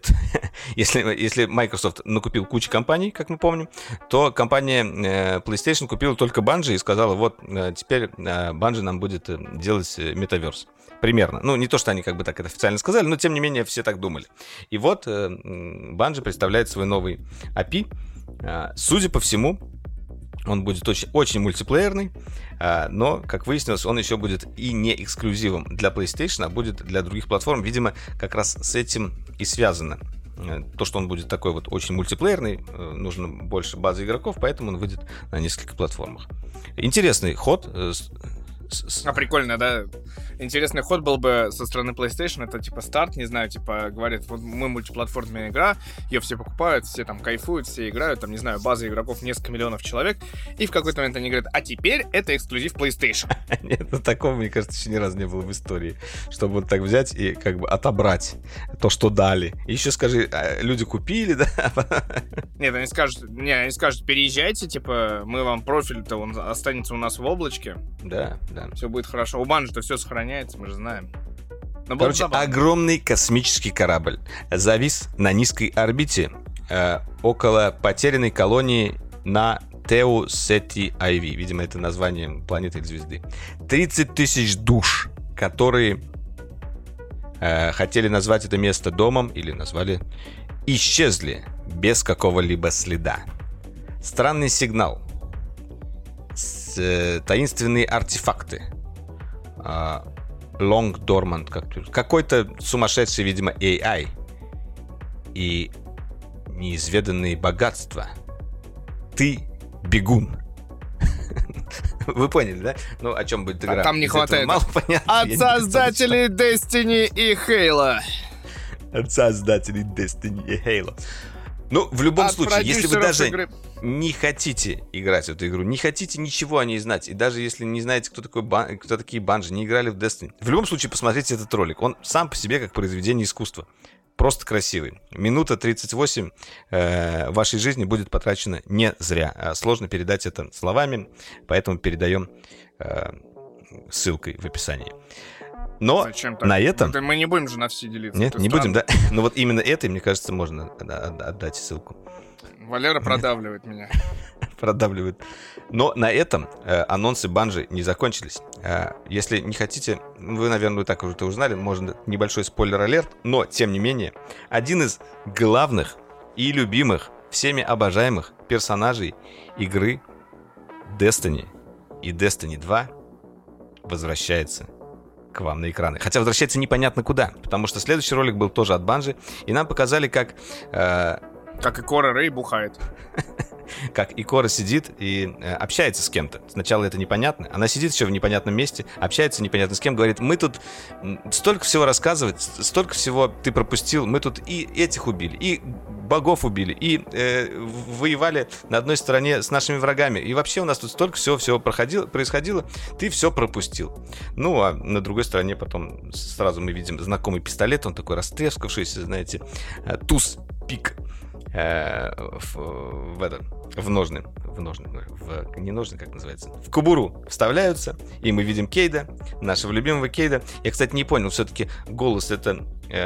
если Microsoft накупил кучу компаний, как мы помним, то компания PlayStation купила только Bungie и сказала, вот теперь Bungie нам будет делать метаверс. Примерно. Ну, не то, что они как бы так это официально сказали, но тем не менее все так думали. И вот Bungie представляет свой новый API. Судя по всему, он будет очень, очень мультиплеерный, но, как выяснилось, он еще будет и не эксклюзивом для PlayStation, а будет для других платформ. Видимо, как раз с этим и связано. То, что он будет такой вот очень мультиплеерный, нужно больше базы игроков, поэтому он выйдет на нескольких платформах. Интересный ход. Прикольно, да? Интересный ход был бы со стороны PlayStation, это типа старт, не знаю, типа говорят, вот мы мультиплатформенная игра, ее все покупают, все там кайфуют, все играют, там, не знаю, база игроков несколько миллионов человек, и в какой-то момент они говорят, а теперь это эксклюзив PlayStation. Нет, ну такого, мне кажется, еще ни разу не было в истории, чтобы вот так взять и как бы отобрать то, что дали. И еще скажи, люди купили, да? Нет, они скажут, переезжайте, типа, мы вам профиль-то, он останется у нас в облачке. Да. Все будет хорошо. У Bungie-то все сохраняется, мы же знаем. Короче, огромный космический корабль завис на низкой орбите около потерянной колонии на Теу Сети Айви. Видимо, это название планеты или звезды. 30 тысяч душ, которые хотели назвать это место домом или назвали, исчезли без какого-либо следа. Странный сигнал. Таинственные артефакты. Long Dormant, какой-то сумасшедший, видимо, AI. И неизведанные богатства. Ты бегун. Вы поняли, да? Ну, о чем будет игра? Там не хватает. Мало понятно. От создателей Destiny и Halo. От создателей Destiny и Halo. Ну, в любом случае, если вы даже не хотите играть в эту игру, не хотите ничего о ней знать, и даже если не знаете, кто такие Bungie, не играли в Destiny, в любом случае посмотрите этот ролик. Он сам по себе как произведение искусства. Просто красивый. Минута 38 вашей жизни будет потрачена не зря. Сложно передать это словами, поэтому передаем ссылкой в описании. Но на этом... Мы не будем же на все делиться. Нет, не будем, да? Но вот именно этой, мне кажется, можно отдать ссылку. Валера продавливает меня. продавливают. Но на этом анонсы Bungie не закончились. Если не хотите, вы, наверное, так уже узнали, можно небольшой спойлер-алерт, но, тем не менее, один из главных и любимых, всеми обожаемых персонажей игры Destiny и Destiny 2 возвращается к вам на экраны. Хотя возвращается непонятно куда, потому что следующий ролик был тоже от Bungie, и нам показали, как Икора Рэй бухает. Как Икора сидит и общается с кем-то. Сначала это непонятно. Она сидит еще в непонятном месте, общается непонятно с кем, говорит, мы тут столько всего рассказывать, столько всего ты пропустил, мы тут и этих убили, и богов убили, и воевали на одной стороне с нашими врагами. И вообще у нас тут столько всего происходило, ты все пропустил. Ну, а на другой стороне потом сразу мы видим знакомый пистолет, он такой растрескавшийся, знаете, туз-пик. В ножны, не ножны, как называется, в кобуру вставляются, и мы видим Кейда, нашего любимого Кейда. Я, кстати, не понял, все-таки голос это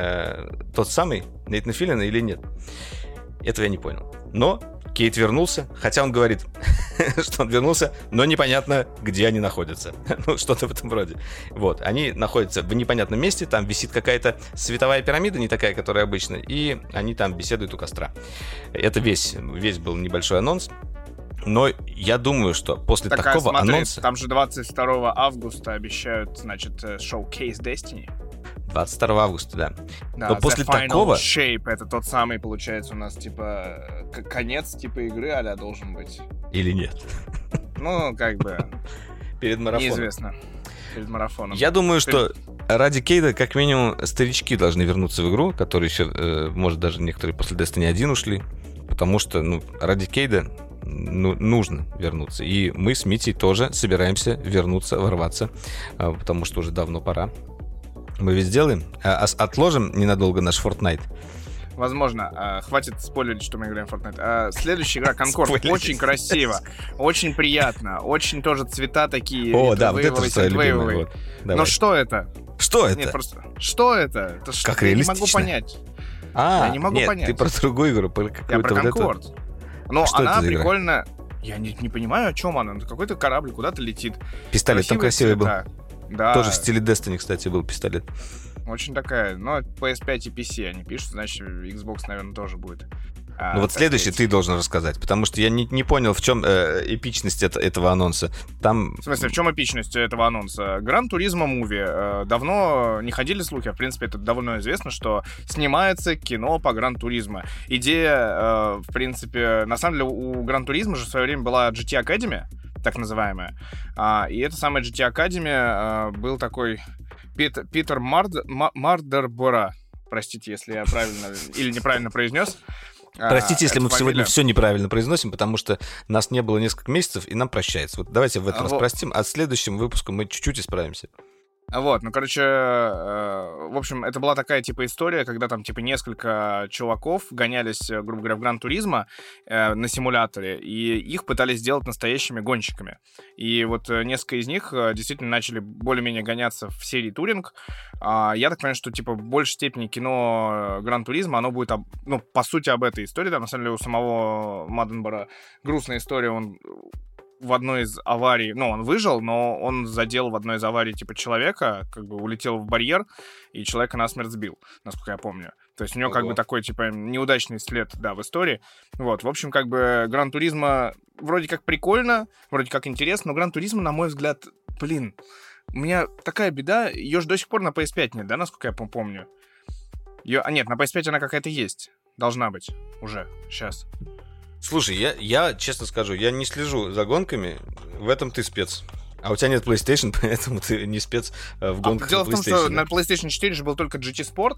тот самый Нейтан Филлиан или нет? Этого я не понял. Но Кейд вернулся, хотя он говорит, что он вернулся, но непонятно, где они находятся. Ну, что-то в этом роде. Вот, они находятся в непонятном месте, там висит какая-то световая пирамида, не такая, которая обычно, и они там беседуют у костра. Это весь был небольшой анонс. Но я думаю, что после такого анонса... Там же 22 августа обещают, значит, шоу-кейс Destiny. 22 августа, да. Но после такого... Shape, это тот самый, получается, у нас, типа, конец, типа, игры а-ля должен быть. Или нет? Ну, как бы... Перед марафоном. Неизвестно. Перед марафоном. Я думаю, что ради Кейда, как минимум, старички должны вернуться в игру, которые еще, может, даже некоторые после Destiny 1 ушли. Потому что, ради Кейда нужно вернуться. И мы с Митей тоже собираемся ворваться, потому что уже давно пора. Мы ведь сделаем. Отложим ненадолго наш Fortnite. Возможно. Хватит спойлерить, что мы играем в Fortnite. Следующая игра Concord. Очень красиво. Очень приятно. Очень тоже цвета такие. О, да, вот это твоя любимая. Вот. Но что это? Что это? Нет, просто... Что это? Это как я реалистично. Не могу понять. Я не могу понять. Ты про другую игру. Я про Concord. Но она прикольно... Я не понимаю, о чем она. Какой-то корабль куда-то летит. Пистолет там красивый был. Да. Тоже в стиле Destiny, кстати, был пистолет. Очень такая, PS5 и PC они пишут, значит, Xbox, наверное, тоже будет. Вот следующий ты должен рассказать, потому что я не понял, в чем эпичность этого анонса. Там... В смысле, в чем эпичность этого анонса? Gran Turismo Movie. Давно не ходили слухи, в принципе, это довольно известно, что снимается кино по Gran Turismo. Идея, в принципе, на самом деле у Gran Turismo же в свое время была GT Academy, так называемая. И эта самая GT Academy был такой Питер Мардербора. Простите, если я правильно или неправильно произнес. Простите, если мы сегодня все неправильно произносим, потому что нас не было несколько месяцев, и нам прощается. Вот давайте в этот раз простим, а в следующем выпуске мы чуть-чуть исправимся. Вот, в общем, это была такая, типа, история, когда там, типа, несколько чуваков гонялись, грубо говоря, в Гран-туризмо на симуляторе, и их пытались сделать настоящими гонщиками. И вот несколько из них действительно начали более-менее гоняться в серии Туринг. Я так понимаю, что, типа, в большей степени кино Гран-туризмо, оно будет, по сути, об этой истории. Да, на самом деле, у самого Маденбора грустная история, он... в одной из аварий, он выжил, но он задел в одной из аварий, типа, человека, как бы улетел в барьер, и человека насмерть сбил, насколько я помню. То есть у него как бы такой, типа, неудачный след, да, в истории. Вот, в общем, как бы Gran Turismo вроде как прикольно, вроде как интересно, но Gran Turismo, на мой взгляд, у меня такая беда, ее же до сих пор на PS5 нет, да, насколько я помню? Нет, на PS5 она какая-то есть, должна быть уже, сейчас. Слушай, я честно скажу, я не слежу за гонками, в этом ты спец. А у тебя нет PlayStation, поэтому ты не спец в гонках. Дело в том, что на PlayStation 4 же был только GT Sport.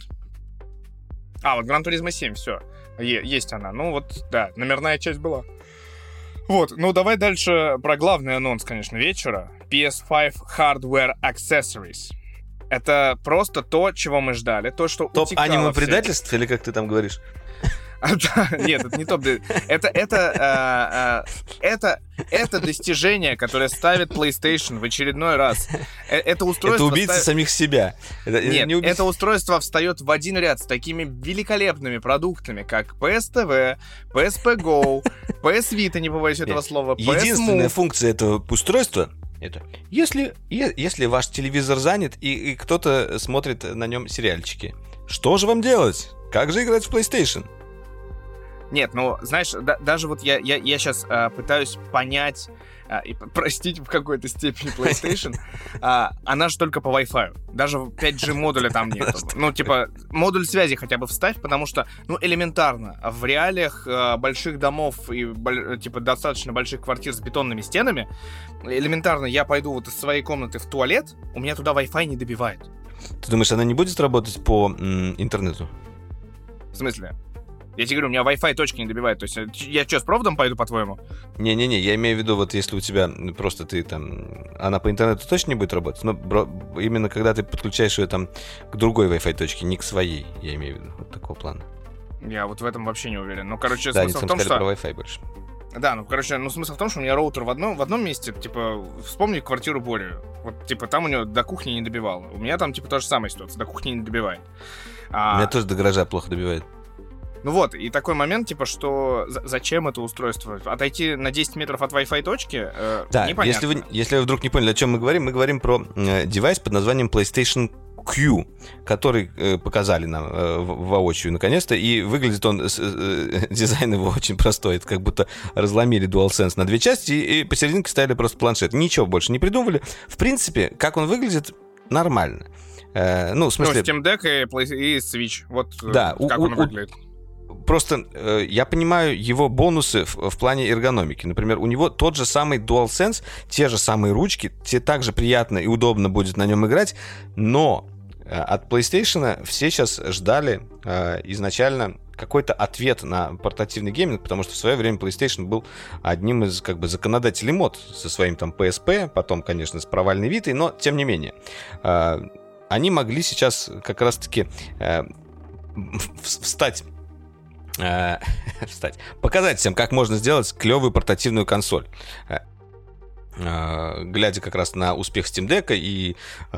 Вот Gran Turismo 7, все. Есть она. Да, номерная часть была. Вот, давай дальше про главный анонс, конечно, вечера. PS5 Hardware Accessories. Это просто то, чего мы ждали. То, что топ аниме-предательств, или как ты там говоришь? Нет, это не топ. Это достижение, которое ставит PlayStation в очередной раз. Это устройство... Это убийца самих себя. Нет, это устройство встает в один ряд с такими великолепными продуктами, как PS TV, PSP Go, PS Vita, не побоюсь этого слова, PS Move. Единственная функция этого устройства — это если ваш телевизор занят и кто-то смотрит на нем сериальчики. Что же вам делать? Как же играть в PlayStation? Нет, ну, знаешь, даже вот я сейчас пытаюсь понять и простить в какой-то степени PlayStation, она же только по Wi-Fi. Даже 5G модуля там нет. Ну, типа, модуль связи хотя бы вставь, потому что, ну, элементарно, в реалиях больших домов и, типа, достаточно больших квартир с бетонными стенами, элементарно я пойду вот из своей комнаты в туалет, у меня туда Wi-Fi не добивает. Ты думаешь, она не будет работать по интернету? В смысле? Я тебе говорю, у меня Wi-Fi точки не добивает. То есть я что, с проводом пойду, по-твоему? Не-не-не, я имею в виду, вот если у тебя просто ты там... Она по интернету точно не будет работать, но именно когда ты подключаешь ее там к другой Wi-Fi точке, не к своей, я имею в виду, вот такого плана. Я вот в этом вообще не уверен. Ну, короче, да, смысл в том, что... про Wi-Fi больше. Да, ну, короче, смысл в том, что у меня роутер в одном месте, типа, вспомни квартиру Бори. Вот, типа, там у него до кухни не добивало. У меня там, типа, та же самая ситуация, до кухни не добивает. У меня тоже до гаража плохо добивает. Ну вот, и такой момент, типа, что зачем это устройство? Отойти на 10 метров от Wi-Fi точки? Да, непонятно. если вы вдруг не поняли, о чем мы говорим про девайс под названием PlayStation Q, который показали нам воочию наконец-то, и выглядит он, дизайн его очень простой, это как будто разломили DualSense на две части и посерединке ставили просто планшет. Ничего больше не придумывали. В принципе, как он выглядит, нормально. Ну, в смысле... Steam Deck и Switch, вот да, как он выглядит. Просто я понимаю его бонусы в плане эргономики. Например, у него тот же самый DualSense, те же самые ручки, тебе также приятно и удобно будет на нем играть, но от PlayStation все сейчас ждали изначально какой-то ответ на портативный гейминг, потому что в свое время PlayStation был одним из как бы законодателей мод со своим там PSP, потом, конечно, с провальной Витой, но тем не менее. Они могли сейчас как раз-таки показать всем, как можно сделать клевую портативную консоль. Глядя как раз на успех Steam Deck и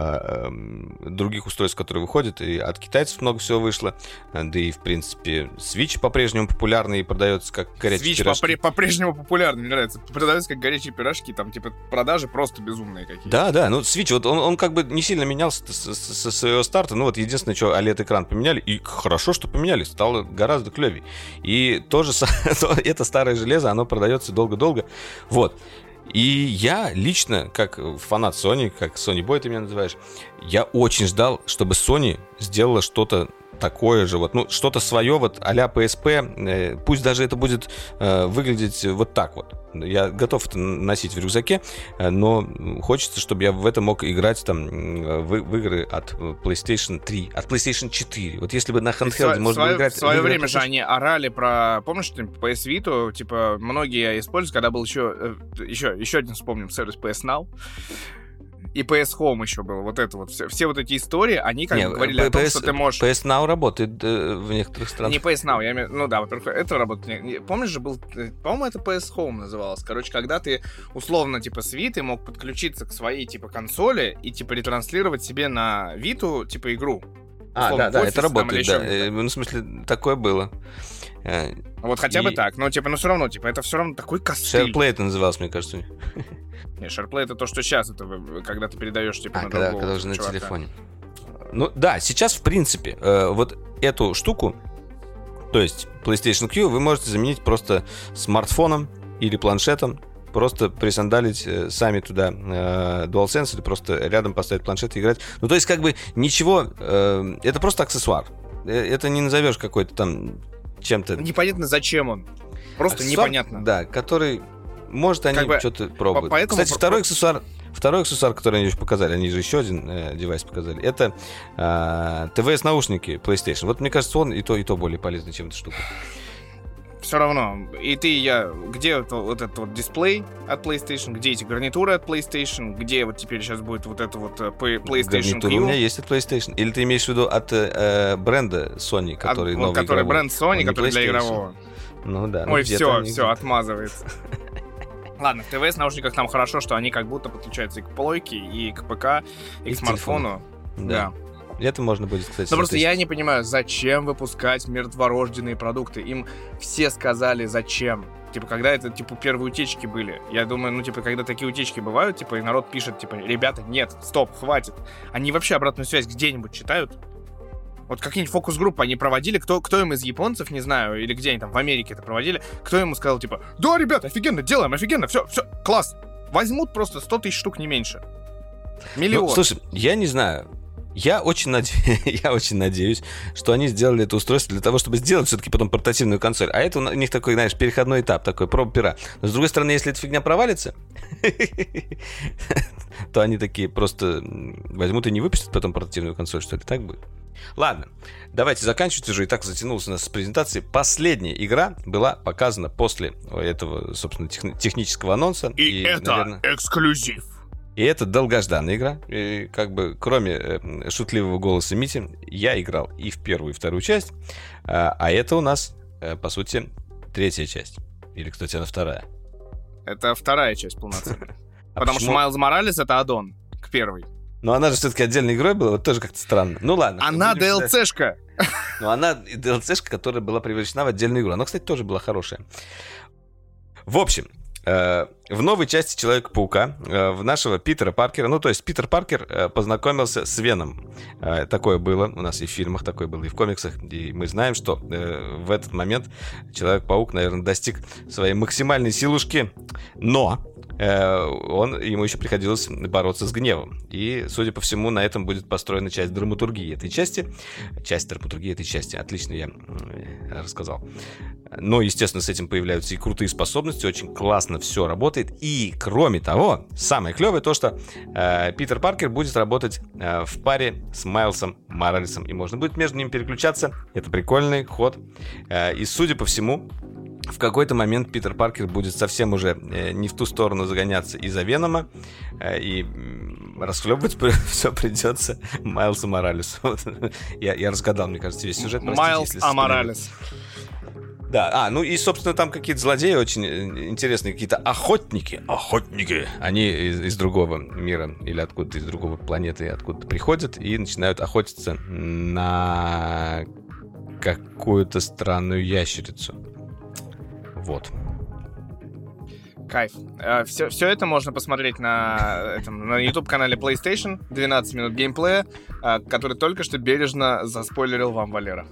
других устройств, которые выходят, и от китайцев много всего вышло, да и, в принципе, Switch по-прежнему популярный и продается как горячие пирожки. Switch по-прежнему популярный, мне нравится. Продается как горячие пирожки, там, типа, продажи просто безумные какие-то. Да, ну, Switch, вот он как бы не сильно менялся со своего старта, ну, вот единственное, что OLED-экран поменяли, и хорошо, что поменяли, стало гораздо клевее. И тоже это старое железо, оно продается долго-долго, вот. И я лично, как фанат Sony, как Sony Boy ты меня называешь, я очень ждал, чтобы Sony сделала что-то такое же, вот, ну, что-то свое, вот, а-ля PSP, пусть даже это будет выглядеть вот так вот. Я готов это носить в рюкзаке, но хочется, чтобы я в это мог играть там в игры от PlayStation 3, от PlayStation 4. Вот если бы на handheld можно было играть... В свое время же они орали про... Помнишь, PS Vita, типа, многие используют, когда был еще один, вспомним, сервис PS Now. И PS Home еще был, вот это вот. Все вот эти истории, они как бы говорили о том, что ты можешь... PS Now работает в некоторых странах. Не PS Now, я имею... Ну да, во-первых, это работает... Помнишь же был... По-моему, это PS Home называлось. Короче, когда ты условно, типа, с Vita мог подключиться к своей, типа, консоли и, типа, ретранслировать себе на Vita, типа, игру. Условно, да, это работает, да. Ну, в смысле, такое было. Вот хотя бы так, но типа, ну все равно, типа, это все равно такой костыль. SharePlay это называлось, мне кажется. Не, SharePlay это то, что сейчас, это когда ты передаешь, типа, на другого когда уже на чувака. телефоне. Ну да, сейчас, в принципе, вот эту штуку, то есть PlayStation Q, вы можете заменить просто смартфоном или планшетом, просто присандалить сами туда DualSense или просто рядом поставить планшет и играть. Ну, то есть, как бы, ничего, это просто аксессуар. Это не назовешь какой-то там чем-то... Непонятно, зачем он. Просто аксессуар, непонятно. Да, который... Может, они что-то пробуют. Кстати, второй аксессуар, который они еще показали, они же еще один девайс показали, это ТВС-наушники PlayStation. Вот, мне кажется, он и то более полезный, чем эта штука. все равно. И ты, я... Где вот этот вот дисплей от PlayStation? Где эти гарнитуры от PlayStation? Где вот теперь сейчас будет вот это вот PlayStation Гарнитура Q? у меня есть от PlayStation. Или ты имеешь в виду от бренда Sony, который новый который игровой? бренд Sony, Он который не для PlayStation. игрового. Ну да. Ой, где-то все, отмазывается. Ладно, в ТВС-наушниках нам хорошо, что они как будто подключаются и к плойке, и к ПК, и к смартфону. Да. Это можно будет, кстати. Но просто я не понимаю, зачем выпускать мертворожденные продукты? Им все сказали, зачем. Типа, когда это, типа, первые утечки были. Я думаю, ну, типа, когда такие утечки бывают, типа, и народ пишет, типа, ребята, нет, стоп, хватит. Они вообще обратную связь где-нибудь читают? Вот какие-нибудь фокус-группы они проводили, кто им из японцев, не знаю, или где они там в Америке это проводили, кто ему сказал, типа, да, ребята, офигенно, делаем, офигенно, все, класс. Возьмут просто 100 тысяч штук, не меньше. Миллион. Ну, слушай, я не знаю. Я очень надеюсь, что они сделали это устройство для того, чтобы сделать все-таки потом портативную консоль. А это у них такой, знаешь, переходной этап, такой проба пера. Но с другой стороны, если эта фигня провалится, то они такие просто возьмут и не выпустят потом портативную консоль, что ли, так будет? Ладно, давайте заканчивать уже. И так затянулся у нас с презентации. Последняя игра была показана после этого, собственно, технического анонса. И это, наверное, эксклюзив. И это долгожданная игра. И как бы, кроме шутливого голоса Мити, я играл и в первую, и вторую часть. А это у нас, по сути, третья часть. Или, кстати, она вторая. Это вторая часть полноценная. Потому что Майлз Моралес — это аддон к первой. Но она же все-таки отдельной игрой была, вот тоже как-то странно. Ну ладно. Она DLC-шка. Ну, она DLC-шка, которая была превращена в отдельную игру. Она, кстати, тоже была хорошая. В общем, в новой части Человека-паука в нашего Питера Паркера, ну, то есть Питер Паркер познакомился с Веном. Такое было у нас и в фильмах, такое было и в комиксах. И мы знаем, что в этот момент Человек-паук, наверное, достиг своей максимальной силушки, но ему еще приходилось бороться с гневом. И, судя по всему, на этом будет построена часть драматургии этой части. Часть драматургии этой части. Отлично я рассказал. Но, естественно, с этим появляются и крутые способности. Очень классно все работает. И, кроме того, самое клевое то, что Питер Паркер будет работать в паре с Майлсом Моралесом. И можно будет между ними переключаться. Это прикольный ход. И, судя по всему, в какой-то момент Питер Паркер будет совсем уже не в ту сторону загоняться из-за Венома, и расхлебывать все придется Майлсу Моралесу. Я разгадал, мне кажется, весь сюжет. Майлз Моралес. Да, ну и, собственно, там какие-то злодеи очень интересные, какие-то охотники. Они из другого мира или откуда-то из другого планеты, откуда-то приходят и начинают охотиться на какую-то странную ящерицу. Вот. Кайф. Все это можно посмотреть на YouTube-канале PlayStation. 12 минут геймплея, который только что бережно заспойлерил вам Валера.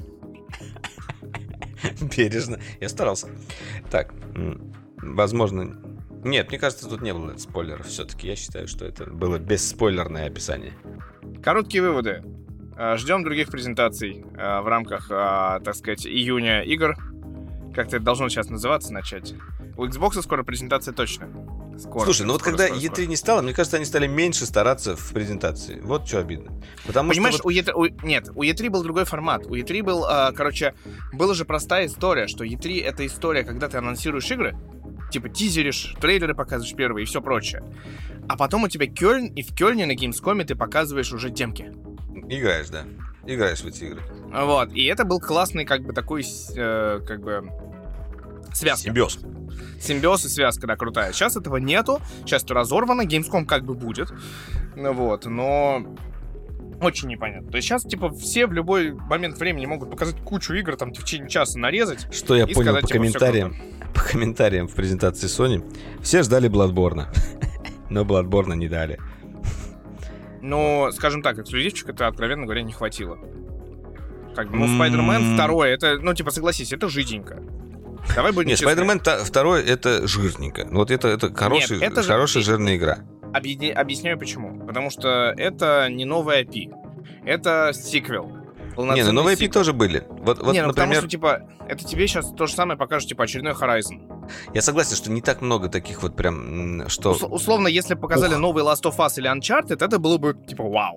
Бережно. Я старался. Так, возможно... Нет, мне кажется, тут не было спойлеров все-таки. Я считаю, что это было бесспойлерное описание. Короткие выводы. Ждем других презентаций в рамках, так сказать, июня игр. Как-то это должно сейчас называться, начать. У Xbox скоро презентация точно. Слушай, ну вот когда E3 не стало, мне кажется, они стали меньше стараться в презентации. Вот что обидно. Потому понимаешь, что нет, у E3 был другой формат. У E3 был, была же простая история, что E3 — это история, когда ты анонсируешь игры, типа тизеришь, трейлеры показываешь первые и все прочее. А потом у тебя Кёльн, и в Кёльне на Gamescom ты показываешь уже демки. Играешь, да. Играешь в эти игры. Вот, и это был классный, как бы, такой, как бы, связка. Симбиоз и связка, да, крутая. Сейчас этого нету, сейчас это разорвано, Gamescom как бы будет, вот, но очень непонятно. То есть сейчас, типа, все в любой момент времени могут показать кучу игр, там, в течение часа нарезать. Что я понял по комментариям в презентации Sony, все ждали Bloodborne, но Bloodborne не дали. Ну, скажем так, эксклюзивчик это, откровенно говоря, не хватило. Как бы, ну, Spider-Man 2, это, ну, типа, согласись, это жиденько. Давай будем честны. Нет, Spider-Man 2 это жирненько. Вот это хорошая жирная игра. Объясняю почему. Потому что это не новая IP. Это сиквел. Не, ну новые IP тоже были. Вот, не, ну, например... потому что, типа, это тебе сейчас то же самое покажет, типа, очередной Horizon. Я согласен, что не так много таких вот прям, что... Условно, если бы показали новый Last of Us или Uncharted, это было бы, типа, вау.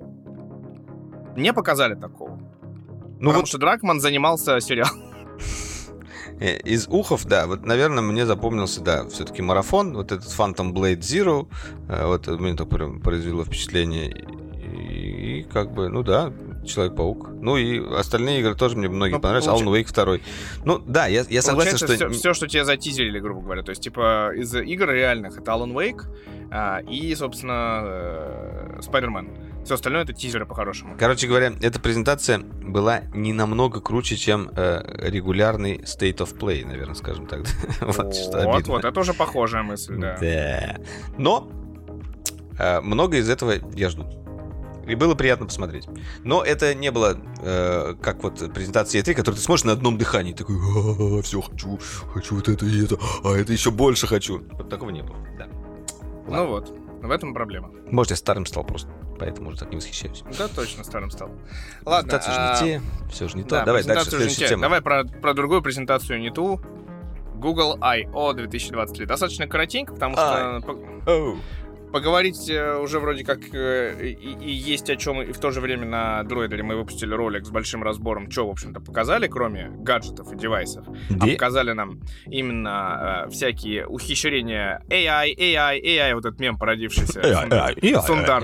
Не показали такого. Потому что Дракман занимался сериалом. Из ухов, да, вот, наверное, мне запомнился, да, все-таки марафон, вот этот Phantom Blade Zero, вот мне так произвело впечатление, и как бы, ну да, Человек-паук. Ну и остальные игры тоже мне многие понравились. Alan Wake 2. Ну да, я согласен, что... Все, что тебе затизерили, грубо говоря. То есть, типа, из игр реальных это Alan Wake и, собственно, Spider-Man. Все остальное это тизеры по-хорошему. Короче говоря, эта презентация была не намного круче, чем регулярный State of Play, наверное, скажем так. Вот, это уже похожая мысль, да. Да. Но много из этого я жду. И было приятно посмотреть. Но это не было как вот презентация E3, которую ты смотришь на одном дыхании. Такой, все, хочу вот это и это, а это еще больше хочу. Вот такого не было, да. Ладно. Ну вот, в этом проблема. Может, я старым стал просто, поэтому уже так не восхищаюсь. Да, точно, старым стал. Ладно. Презентация же не те, все же не то. Да, давай дальше, следующая тема. Давай про другую презентацию не ту. Google I.O. 2023. Достаточно коротенько, потому что... Поговорить уже вроде как и есть о чем, и в то же время на Дроидере мы выпустили ролик с большим разбором, что, в общем-то, показали, кроме гаджетов и девайсов. А показали нам именно всякие ухищрения AI, вот этот мем, породившийся. Сундар.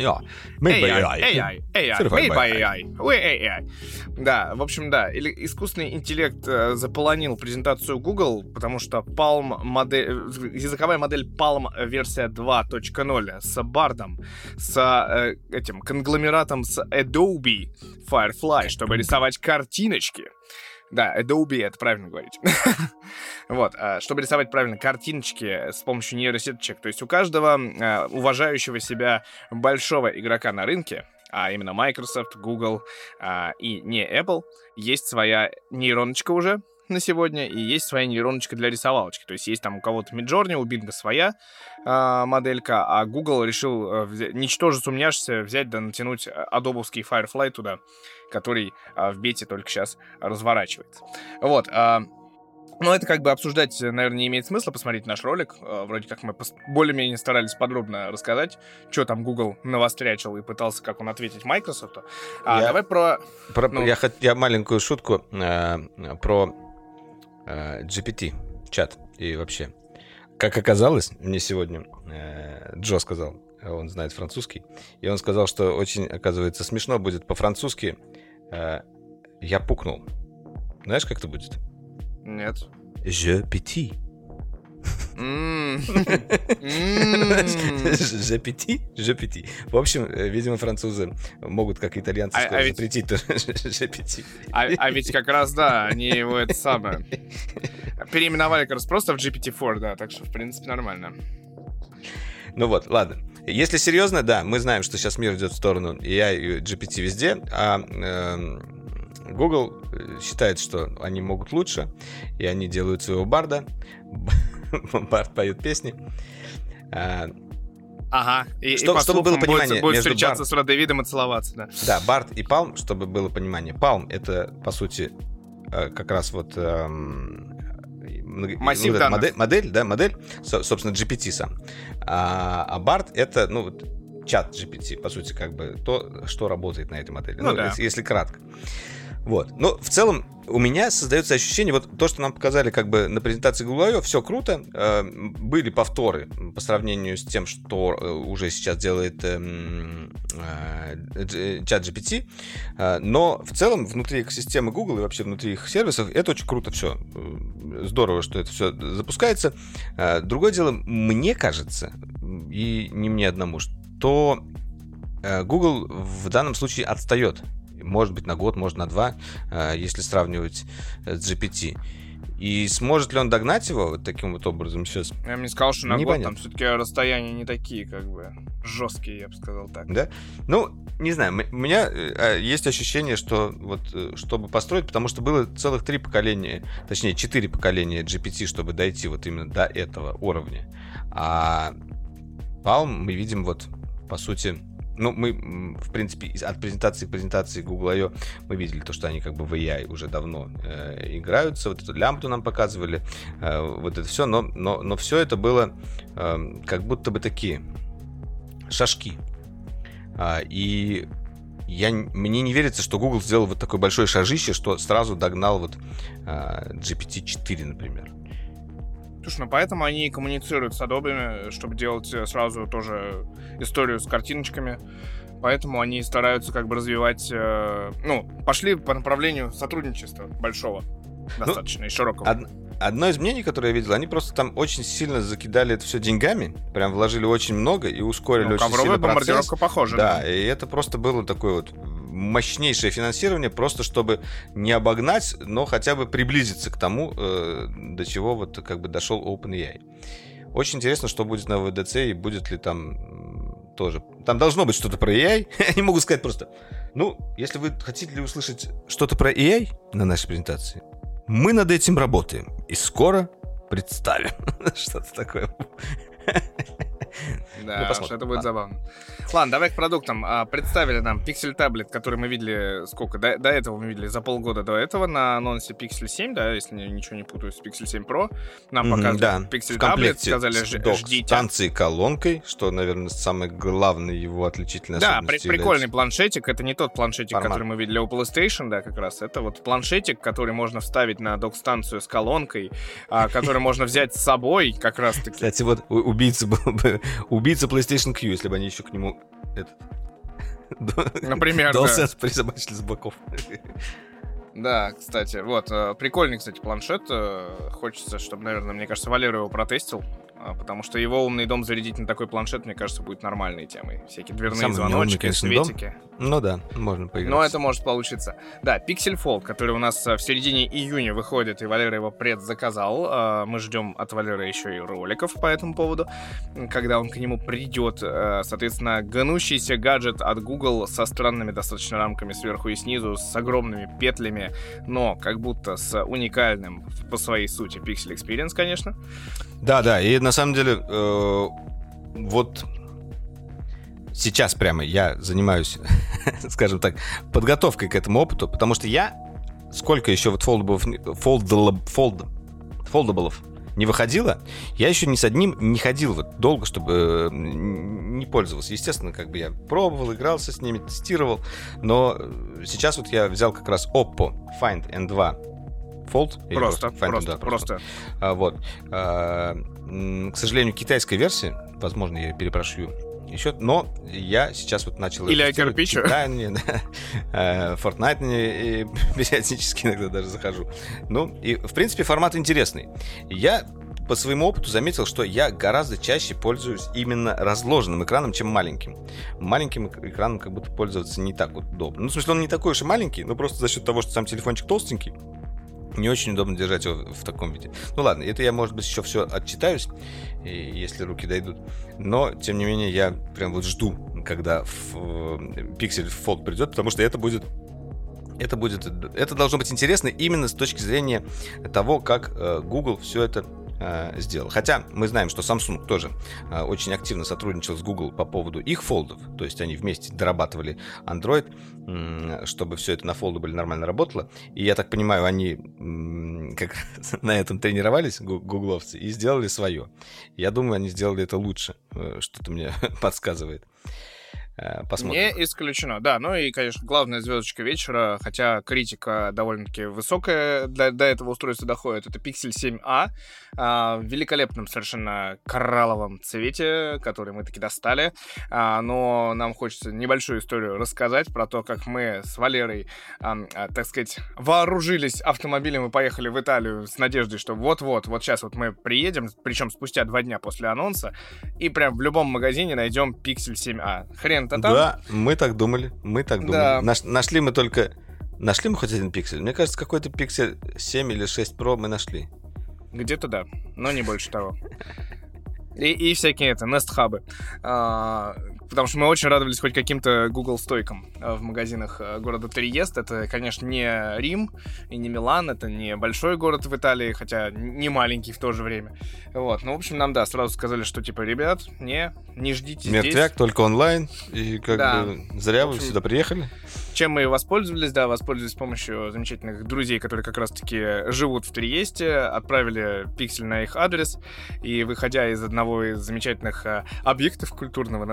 AI, made by AI. We AI. Да, в общем, да. Искусственный интеллект заполонил презентацию Google, потому что Palm модель, языковая модель Palm версия 2.0 с Бардом, с этим конгломератом с Adobe Firefly, чтобы рисовать картиночки. Да, Adobe, это правильно говорить. Вот, чтобы рисовать правильно картиночки с помощью нейросеточек. То есть у каждого уважающего себя большого игрока на рынке, а именно Microsoft, Google и не Apple, есть своя нейроночка уже на сегодня, и есть своя нейроночка для рисовалочки. То есть есть там у кого-то Midjourney, у Bing своя моделька, а Google решил, ничтоже сумняшься, взять да натянуть адобовский Firefly туда, который в бете только сейчас разворачивается. Вот. Но это как бы обсуждать, наверное, не имеет смысла. Посмотреть наш ролик. Вроде как мы более-менее старались подробно рассказать, что там Google навострячил и пытался, как он ответить Microsoft. Давай Я маленькую шутку про GPT, чат и вообще. Как оказалось, мне сегодня Джо сказал, он знает французский, и он сказал, что очень, оказывается, смешно будет по-французски «я пукнул». Знаешь, как это будет? Нет. Je petit. Je petit. В общем, видимо, французы могут, как итальянцы, запретить je petit. А ведь как раз, да, они его это самое переименовали как раз просто в GPT-4, да, так что, в принципе, нормально. Ну вот, ладно. Если серьезно, да, мы знаем, что сейчас мир идет в сторону AI и GPT везде, а Google считает, что они могут лучше, и они делают своего Барда. Бард поет песни. Ага, чтобы было понимание, будет встречаться с Дэвидом и целоваться, да. Да, Бард и Palm, чтобы было понимание. Palm — это, по сути, как раз вот массив данных. Модель, собственно, GPT сам. А Бард — это, чат GPT, по сути, как бы то, что работает на этой модели. Да. Если кратко. Вот. Но в целом у меня создается ощущение, вот то, что нам показали как бы на презентации Google I.O., все круто. Были повторы по сравнению с тем, что уже сейчас делает чат GPT. Но в целом внутри экосистемы Google и вообще внутри их сервисов это очень круто все. Здорово, что это все запускается. Другое дело, мне кажется, и не мне одному, что Google в данном случае отстает. Может быть, на год, может, на 2, если сравнивать с GPT. И сможет ли он догнать его вот таким вот образом сейчас? Я бы не сказал, что на год, там все-таки расстояния не такие, как бы, жесткие, я бы сказал так. Да? Ну, не знаю, у меня есть ощущение, что вот, чтобы построить, потому что было целых 3 поколения, точнее, 4 поколения GPT, чтобы дойти вот именно до этого уровня. А Palm мы видим вот, по сути... мы, в принципе, от презентации к презентации Google I.O. мы видели то, что они как бы в AI уже давно играются. Вот эту лямбду нам показывали, вот это все. Но все это было как будто бы такие шажки. И мне не верится, что Google сделал вот такое большое шажище, что сразу догнал вот GPT-4, например. Слушай, ну поэтому они коммуницируют с Adobe, чтобы делать сразу тоже историю с картиночками. Поэтому они стараются как бы развивать... пошли по направлению сотрудничества большого, достаточно, и широкого. Одно из мнений, которое я видел, они просто там очень сильно закидали это все деньгами, прям вложили очень много и ускорили очень сильно процесс. Бомбардировка похожа. Да, и это просто было такое вот мощнейшее финансирование, просто чтобы не обогнать, но хотя бы приблизиться к тому, до чего вот как бы дошел OpenAI. Очень интересно, что будет на WWDC и будет ли там тоже. Там должно быть что-то про AI. Я не могу сказать просто. Если вы хотите ли услышать что-то про AI на нашей презентации, мы над этим работаем и скоро представим. Что-то такое. Да, это будет забавно. Ладно, давай к продуктам. Представили нам Pixel Tablet, который мы видели, сколько? До этого мы видели, за полгода до этого на анонсе Pixel 7, да, если я ничего не путаю, с Pixel 7 Pro. Нам показывали Pixel Tablet, сказали, ждите. Станции колонкой, что, наверное, самое главное его отличительное особенность. Да, прикольный планшетик. Это не тот планшетик, который мы видели у PlayStation, да, как раз. Это вот планшетик, который можно вставить на док-станцию с колонкой, который можно взять с собой, как раз-таки. Кстати, вот убийца был бы убийца PlayStation Q, если бы они еще к нему например, DualSense присобачили с боков. Да, кстати, вот, прикольный, кстати, планшет. Хочется, чтобы, наверное, мне кажется, Валера его протестил, потому что его умный дом зарядить на такой планшет, мне кажется, будет нормальной темой. Всякие дверные звоночки, светики. Ну да, можно поиграть. Но это может получиться. Да, Pixel Fold, который у нас в середине июня выходит, и Валера его предзаказал. Мы ждем от Валеры еще и роликов по этому поводу, когда он к нему придет. Соответственно, гнущийся гаджет от Google со странными достаточно рамками сверху и снизу, с огромными петлями, но как будто с уникальным по своей сути Pixel Experience, конечно. Да, и на самом деле вот сейчас прямо я занимаюсь, скажем так, подготовкой к этому опыту, потому что сколько еще вот фолдаблов не выходило, я еще ни с одним не ходил вот долго, чтобы не пользовался. Естественно, как бы я пробовал, игрался с ними, тестировал, но сейчас вот я взял как раз Oppo Find N2 Fold. Просто. Вот. К сожалению, китайская версия, возможно, я перепрошью еще, но я сейчас вот начал... Или iCarPicture. Fortnite и периодически иногда даже захожу. И, в принципе, формат интересный. Я по своему опыту заметил, что я гораздо чаще пользуюсь именно разложенным экраном, чем маленьким. Маленьким экраном как будто пользоваться не так вот удобно. В смысле, он не такой уж и маленький, но просто за счет того, что сам телефончик толстенький, не очень удобно держать его в таком виде. Ладно, это я, может быть, еще все отчитаюсь, если руки дойдут. Но, тем не менее, я прям вот жду, когда Pixel Fold придет, потому что это должно быть интересно именно с точки зрения того, как Google все это сделал. Хотя мы знаем, что Samsung тоже очень активно сотрудничал с Google по поводу их фолдов. То есть они вместе дорабатывали Android, чтобы все это на Foldable нормально работало. И я так понимаю, они как на этом тренировались, гугловцы, и сделали свое. Я думаю, они сделали это лучше. Что-то мне подсказывает. Посмотрим. Не исключено, да. И, конечно, главная звездочка вечера, хотя критика довольно-таки высокая до этого устройства доходит, это Pixel 7a в великолепном совершенно коралловом цвете, который мы таки достали. Но нам хочется небольшую историю рассказать про то, как мы с Валерой, так сказать, вооружились автомобилем и поехали в Италию с надеждой, что вот сейчас вот мы приедем, причем спустя 2 дня после анонса, и прям в любом магазине найдем Pixel 7a. Хрен-то там. Да, мы так думали. Да. Нашли мы хоть один пиксель? Мне кажется, какой-то Pixel 7 или 6 Pro мы нашли. Где-то да, но не больше того. И всякие Nest-хабы. Потому что мы очень радовались хоть каким-то Google стойкам в магазинах города Триест. Это, конечно, не Рим и не Милан, это не большой город в Италии, хотя не маленький в то же время. Вот. В общем, нам, сразу сказали, что, ребят, не ждите здесь. Мертвяк, только онлайн, и зря вы сюда приехали. Чем мы воспользовались, воспользовались с помощью замечательных друзей, которые как раз-таки живут в Триесте, отправили пиксель на их адрес, и, выходя из одного из замечательных объектов культурного наследия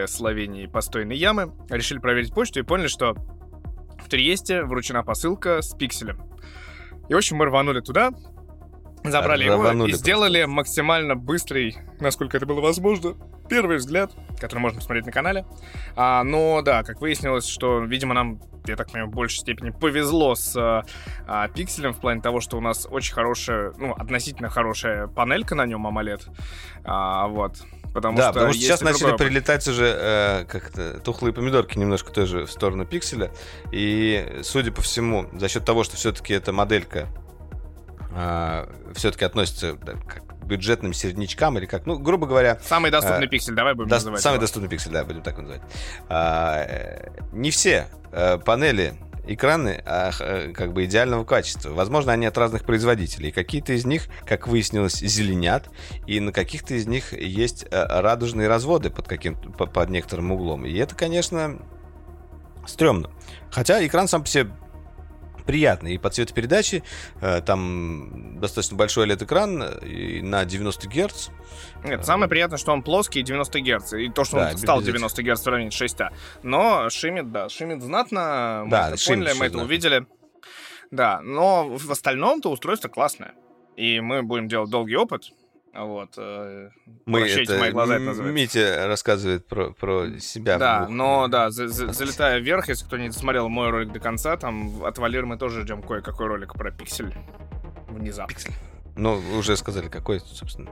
после Словении постойной ямы, решили проверить почту и поняли, что в Триесте вручена посылка с пикселем. И, в общем, мы рванули туда, забрали его и сделали максимально быстрый, насколько это было возможно, первый взгляд, который можно посмотреть на канале. Но да, как выяснилось, что, видимо, нам, я так понимаю, в большей степени повезло с пикселем в плане того, что у нас очень хорошая, ну, относительно хорошая панелька на нем AMOLED. Вот. Потому что сейчас начали прилетать уже как-то тухлые помидорки немножко тоже в сторону пикселя. И, судя по всему, за счет того, что все-таки эта моделька все-таки относится к бюджетным середнячкам или как, ну, грубо говоря... Самый доступный пиксель, давай будем называть. Самый доступный пиксель, да, будем так называть. Не все панели, экраны как бы идеального качества. Возможно, они от разных производителей. Какие-то из них, как выяснилось, зеленят, и на каких-то из них есть радужные разводы под некоторым углом. И это, конечно, стрёмно. Хотя экран сам по себе приятный. И по цветопередаче там достаточно большой LED-экран на 90 Гц. Нет, самое приятное, что он плоский и 90 Гц. И то, что он стал 90 Гц в сравнении с 6А. Но шимит знатно. Мы это поняли, мы это увидели. Да, но в остальном-то устройство классное. И мы будем делать долгий опыт. Вот. Прощайте, мои глаза это называется. Митя рассказывает про себя. Да, но да, залетая вверх, если кто не смотрел мой ролик до конца, там от Валеры мы тоже ждем кое-какой ролик про пиксель. Внезапно. Пиксель. Ну, уже сказали, какой, собственно.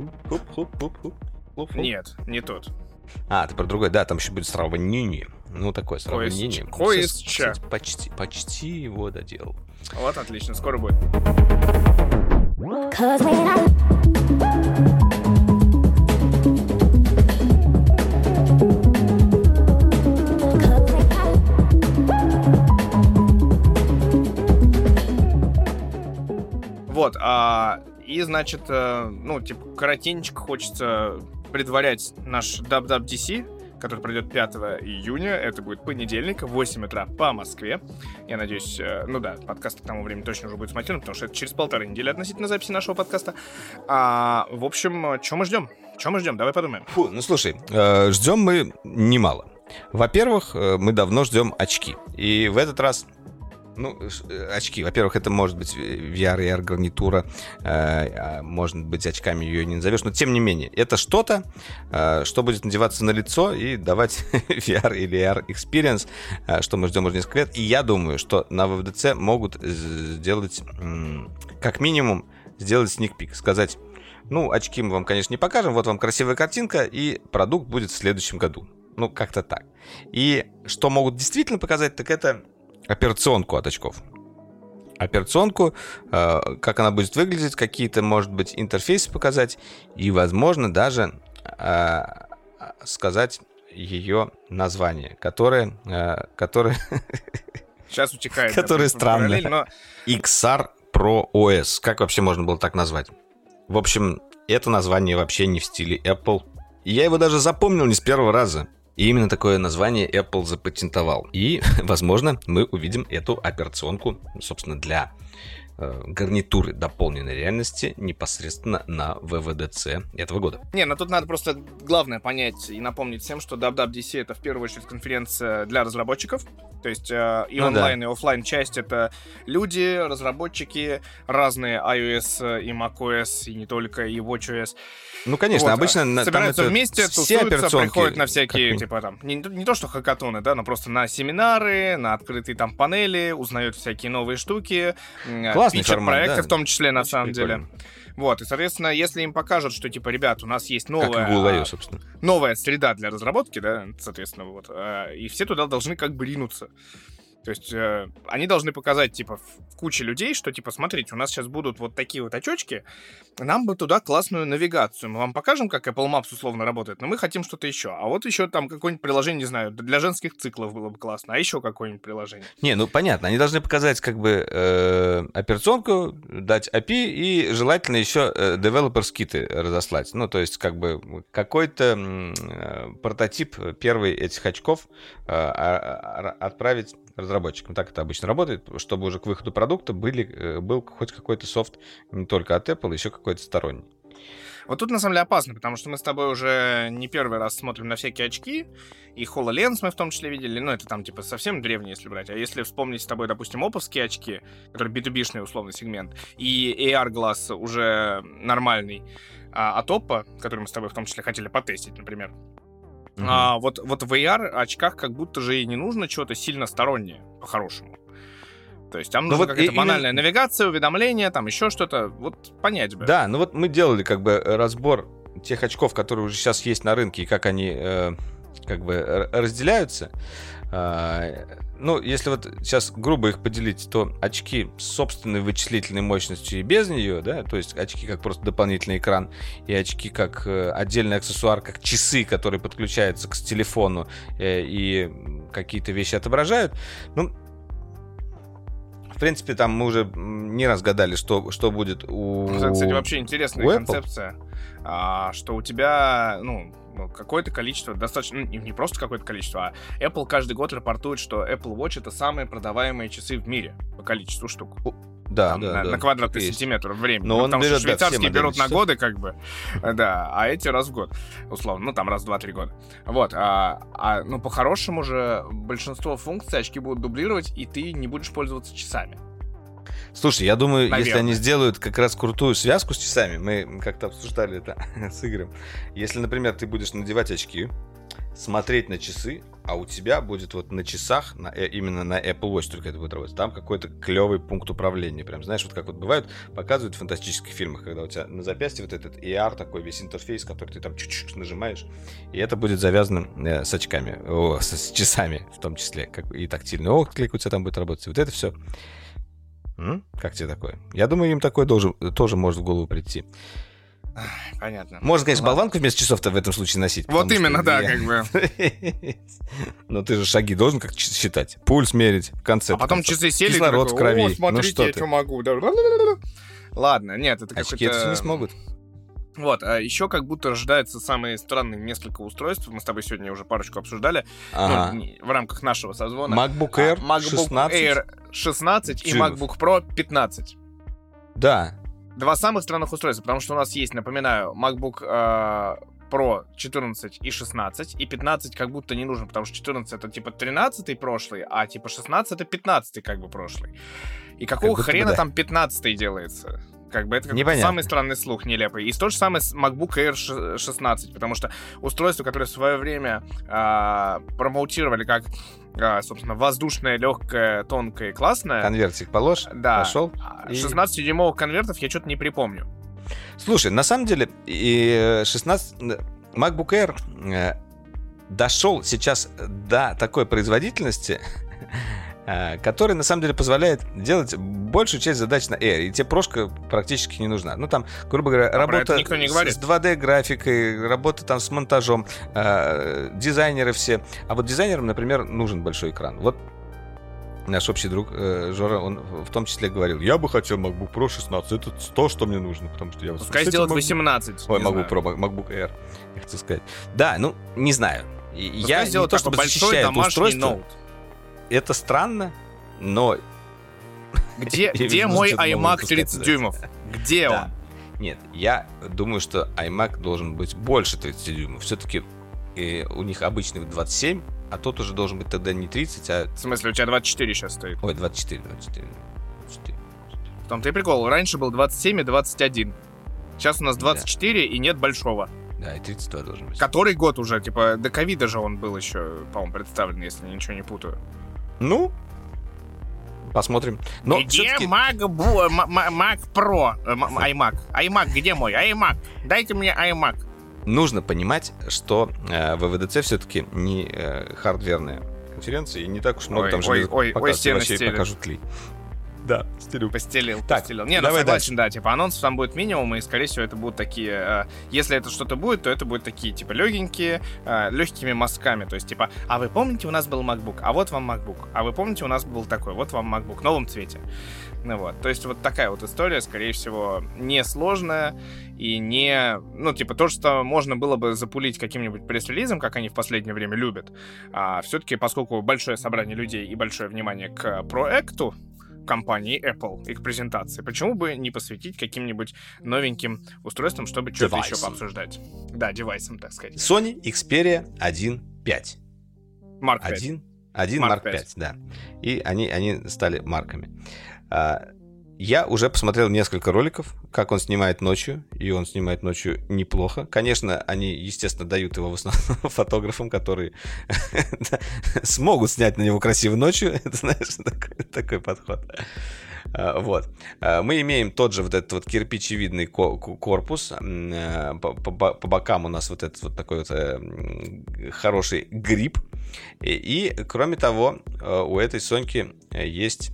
Нет, не тот. Ты про другой. Да, там еще будет сравнение. Ну, такое сравнение. Почти его доделал. Вот, отлично, скоро будет. Вот, и, значит, ну, типа, коротенечко хочется предварять наш WWDC, который пройдет 5 июня. Это будет понедельник, в 8 утра по Москве. Я надеюсь, ну да, подкаст к тому времени точно уже будет смонтирован, потому что это через 1,5 недели относительно записи нашего подкаста. В общем, что мы ждем? Давай подумаем. Ну, слушай, ждем мы немало. Во-первых, мы давно ждем очки. И в этот раз... Ну, очки. Во-первых, это может быть VR и AR-гарнитура. Может быть, очками ее не назовешь. Но, тем не менее, это что-то, что будет надеваться на лицо и давать VR или AR-experience, что мы ждем уже несколько лет. И я думаю, что на WWDC могут сделать, как минимум, сделать sneak peek. Сказать, ну, очки мы вам, конечно, не покажем. Вот вам красивая картинка, и продукт будет в следующем году. Ну, как-то так. И что могут действительно показать, так это... операционку от очков. Операционку, как она будет выглядеть, какие-то, может быть, интерфейсы показать, и, возможно, даже сказать ее название, которое сейчас утекает. Которое странное. Но... XR Pro OS. Как вообще можно было так назвать? В общем, это название вообще не в стиле Apple. И я его даже запомнил не с первого раза. И именно такое название Apple запатентовал. И, возможно, мы увидим эту операционку, собственно, для гарнитуры дополненной реальности непосредственно на WWDC этого года. Ну тут надо просто главное понять и напомнить всем, что WWDC — это в первую очередь конференция для разработчиков. То есть и онлайн, и офлайн часть — это люди, разработчики, разные iOS и macOS, и не только, и watchOS. Ну, конечно, вот, обычно собираются вместе, тусуются, приходят на всякие, типа там, не то что хакатоны, да, но просто на семинары, на открытые там панели, узнают всякие новые штуки, питчер-проекты, да, в том числе, на самом деле. Вот, и, соответственно, если им покажут, что, типа, ребят, у нас есть новая среда для разработки, да, соответственно, вот, и все туда должны как бы ринуться. То есть они должны показать, типа, в куче людей, что, типа, смотрите, у нас сейчас будут вот такие вот очечки, нам бы туда классную навигацию. Мы вам покажем, как Apple Maps условно работает, но мы хотим что-то еще. А вот еще там какое-нибудь приложение, не знаю, для женских циклов было бы классно, а еще какое-нибудь приложение. Ну, понятно, они должны показать, как бы, операционку, дать API и желательно еще developers-киты разослать. Ну, то есть, как бы, какой-то прототип первый этих очков отправить разработчикам. Так это обычно работает, чтобы уже к выходу продукта был хоть какой-то софт не только от Apple, еще какой-то сторонний. Вот тут, на самом деле, опасно, потому что мы с тобой уже не первый раз смотрим на всякие очки, и HoloLens мы в том числе видели, ну, это там, типа, совсем древние, если брать. А если вспомнить с тобой, допустим, оповские очки, которые B2B-шный условный сегмент, и AR-глаз уже нормальный от Oppo, который мы с тобой в том числе хотели потестить, например, вот в AR-очках как будто же и не нужно чего-то сильно стороннее, по-хорошему. То есть там нужна какая-то банальная навигация, уведомления, там еще что-то, вот понять бы. Да, ну вот мы делали как бы разбор тех очков, которые уже сейчас есть на рынке, и как они как бы разделяются. Ну, если вот сейчас грубо их поделить, то очки с собственной вычислительной мощностью и без нее, да, то есть очки как просто дополнительный экран, и очки как отдельный аксессуар, как часы, которые подключаются к телефону и какие-то вещи отображают. Ну, в принципе, там мы уже не раз гадали, что будет у Кстати, вообще интересная концепция, что у тебя, ну, какое-то количество, достаточно, не просто какое-то количество, а Apple каждый год рапортует, что Apple Watch — это самые продаваемые часы в мире по количеству штук. Да, там, на квадратный сантиметр времени. Но он потому берет, что швейцарские берут на часов. годы, как бы, да, а эти раз в год, условно, ну, там раз в 2-3 года. Вот, ну, по-хорошему же большинство функций очки будут дублировать, и ты не будешь пользоваться часами. Слушай, я думаю, Наверное. если они сделают как раз крутую связку с часами, мы как-то обсуждали это с Игорем. Если, например, ты будешь надевать очки, смотреть на часы, а у тебя будет вот на часах, именно на Apple Watch только это будет работать, там какой-то клевый пункт управления. Прям, знаешь, вот как вот бывает, показывают в фантастических фильмах, когда у тебя на запястье вот этот AR, такой весь интерфейс, который ты там чуть-чуть нажимаешь, и это будет завязано с очками, с часами в том числе, как и тактильный отклик у тебя там будет работать. Вот это все. Как тебе такое? Я думаю, им такое тоже может в голову прийти. Понятно. Можно, конечно, болванку вместо часов-то в этом случае носить. Вот именно, да, как бы. Но ты же шаги должен как считать, пульс мерить в конце. А потом часы сели, кислород в крови. О, смотрите, ну что я ты? что могу. Ладно, нет, это Очки какой-то... это все не смогут. Вот, а еще как будто рождаются самые странные несколько устройств. Мы с тобой сегодня уже парочку обсуждали. Ага. Ну, в рамках нашего созвона. MacBook Air MacBook 16. Air 16 и Чудов. MacBook Pro 15. Да. Два самых странных устройства, потому что у нас есть, напоминаю, MacBook Pro 14 и 16, и 15 как будто не нужен, потому что 14 это типа 13-й прошлый, а типа 16 это 15-й как бы прошлый. И какого Как будто бы хрена да. там 15-й делается? Как бы это какой-то Непонятно. самый странный слух, нелепый. И то же самое с MacBook Air 16, потому что устройство, которое в свое время промоутировали как, собственно, воздушное, легкое, тонкое и классное. Конвертик положь, Да. пошел. 16-дюймовых конвертов я что-то не припомню. Слушай, на самом деле, и 16... MacBook Air дошел сейчас до такой производительности, который, на самом деле, позволяет делать большую часть задач на Air. И тебе прошка практически не нужна. Ну, там, грубо говоря, работа никто не говорит. с 2D-графикой, работа там с монтажом, дизайнеры все. А вот дизайнерам, например, нужен большой экран. Вот наш общий друг Жора, он в том числе говорил, я бы хотел MacBook Pro 16, это то, что мне нужно, потому что я... Пускай сделают 18. Ой, не MacBook знаю. Pro, MacBook Air, я хочу сказать. Да, ну, не знаю. Пускай Я не сделают то, такой чтобы большой защищаю это домашний устройство. ноут. Это странно, но... Где мой iMac 30 дюймов? Где Да. он? Нет, я думаю, что iMac должен быть больше 30 дюймов. Все-таки у них обычный 27, а тот уже должен быть тогда не 30, а... В смысле, у тебя 24 сейчас стоит. Ой, 24. В том-то и прикол. Раньше был 27 и 21. Сейчас у нас 24 и нет большого. Да, и 32 должен быть. Который год уже? Типа, до ковида же он был еще, по-моему, представлен, если я ничего не путаю. Ну, посмотрим. Но где всё-таки- Mac Pro? iMac. iMac, где мой? iMac. Дайте мне iMac. Нужно понимать, что ВВДЦ все-таки не хардверная конференция, и не так уж много Ой, там ой, железок ой, покажут, стены вообще стелят. покажут ли. Да, стелю. Постелил. Так, Не, ну давай согласен, да, типа анонсов там будет минимум, и, скорее всего, это будут такие... если это что-то будет, то это будут такие, типа, легенькие, легкими мазками. То есть, типа, а вы помните, у нас был MacBook, а вот вам MacBook. А вы помните, у нас был такой, вот вам MacBook, в новом цвете. Ну вот, то есть вот такая вот история, скорее всего, несложная и не... Ну, типа, то, что можно было бы запулить каким-нибудь пресс-релизом, как они в последнее время любят, все-таки, поскольку большое собрание людей и большое внимание к проекту, компании Apple, их презентации. Почему бы не посвятить каким-нибудь новеньким устройствам, чтобы что-то еще пообсуждать? Да, девайсам, так сказать. Sony Xperia 1.5. Mark 5. 1 Mark 5, да. И они стали марками. Я уже посмотрел несколько роликов, как он снимает ночью, и он снимает ночью неплохо. Конечно, они, естественно, дают его в основном фотографам, которые смогут снять на него красиво ночью. Это, знаешь, такой подход. Вот. Мы имеем тот же вот этот вот кирпичевидный корпус. По бокам у нас вот этот вот такой вот хороший гриб. И кроме того, у этой Соньки есть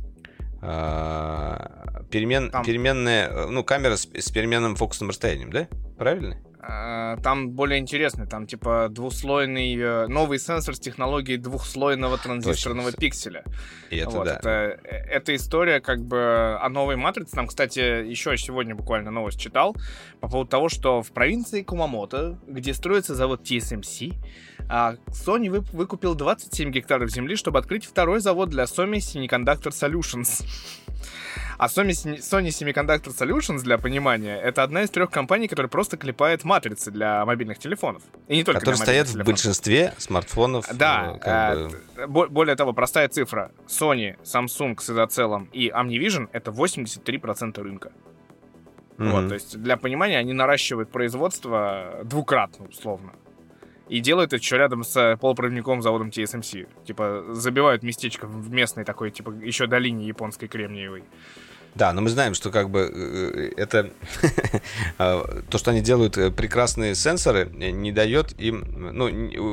переменная, ну, камера с переменным фокусным расстоянием, да? Правильно? Там более интересно, там типа двухслойный новый сенсор с технологией двухслойного транзисторного пикселя. И это вот, да. Это история как бы о новой матрице. Там, кстати, еще сегодня буквально новость читал по поводу того, что в провинции Кумамото, где строится завод TSMC, Sony выкупил 27 гектаров земли, чтобы открыть второй завод для Sony Semiconductor Solutions. А Sony Semiconductor Solutions, для понимания, это одна из 3 компаний, которая просто клепает матрицы для мобильных телефонов. И не только которые для стоят телефонов. В большинстве смартфонов. Да, более того, простая цифра. Sony, Samsung с Isocelum и Omnivision — это 83% рынка. Вот, то есть, для понимания, они наращивают производство двукратно, условно. И делают это еще рядом с полупроводниковым заводом TSMC. Типа, забивают местечко в местной такой, типа, еще долине японской кремниевой. Да, но мы знаем, что как бы это то, что они делают прекрасные сенсоры, не дает им, ну,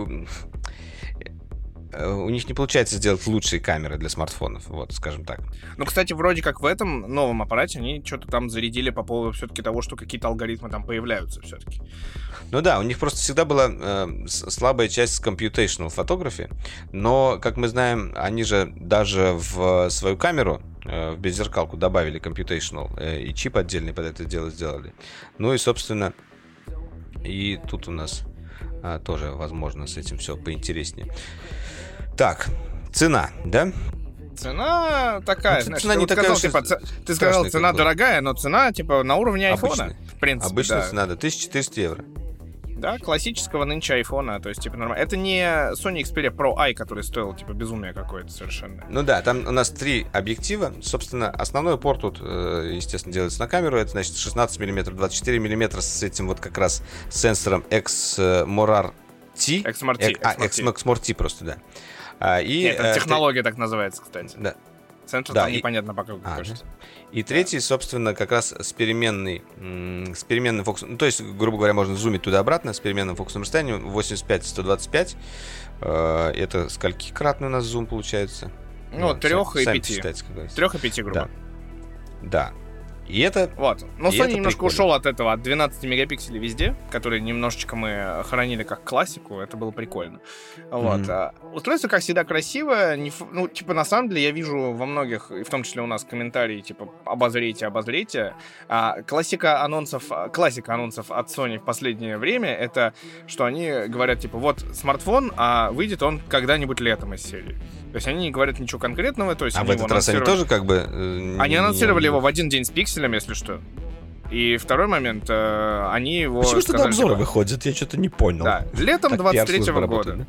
у них не получается сделать лучшие камеры для смартфонов, вот, скажем так. Ну, кстати, вроде как в этом новом аппарате они что-то там зарядили по поводу все-таки того, что какие-то алгоритмы там появляются все-таки. Ну да, у них просто всегда была слабая часть с computational photography, но, как мы знаем, они же даже в свою камеру, в беззеркалку добавили computational, и чип отдельный под это дело сделали. Ну и, собственно, и тут у нас тоже, возможно, с этим все поинтереснее. Так, цена, да? Цена такая, ну, цена не такая уж ты сказал, цена дорогая, но цена, типа, на уровне айфона. В принципе, обычная да. цена, да, 1400 евро. Да, классического нынче айфона, то есть, типа, нормально. Это не Sony Xperia Pro I, который стоил, типа, безумие какое-то совершенно. Ну да, там у нас 3 объектива. Собственно, основной упор тут, естественно, делается на камеру. Это, значит, 16 мм, 24 мм с этим вот как раз сенсором Exmor T. Exmor T просто, да. Это технология так называется, кстати. Да. Сенсор там непонятно пока как кажется. И третий, собственно, как раз с переменным фокусом. Ну, то есть, грубо говоря, можно зумить туда-обратно с переменным фокусным расстоянием 85-125. Это сколькикратный у нас зум получается? Ну, 3 и 5. 3 и 5, грубо. Да. И это... Вот. Но Sony немножко ушел от этого, от 12 мегапикселей везде, которые немножечко мы хоронили как классику. Это было прикольно. Вот. Устройство, как всегда, красивое. Ну, типа, на самом деле, я вижу во многих, и в том числе у нас комментарии, типа, обозрите. Классика анонсов от Sony в последнее время, это, что они говорят, типа, вот смартфон, а выйдет он когда-нибудь летом из серии. То есть они не говорят ничего конкретного. То есть в этот раз они тоже как бы... Они анонсировали его в один день с пикселями, если что. И второй момент, они его... Почему что-то обзоры выходят? Я что-то не понял. Да, летом 23-го года.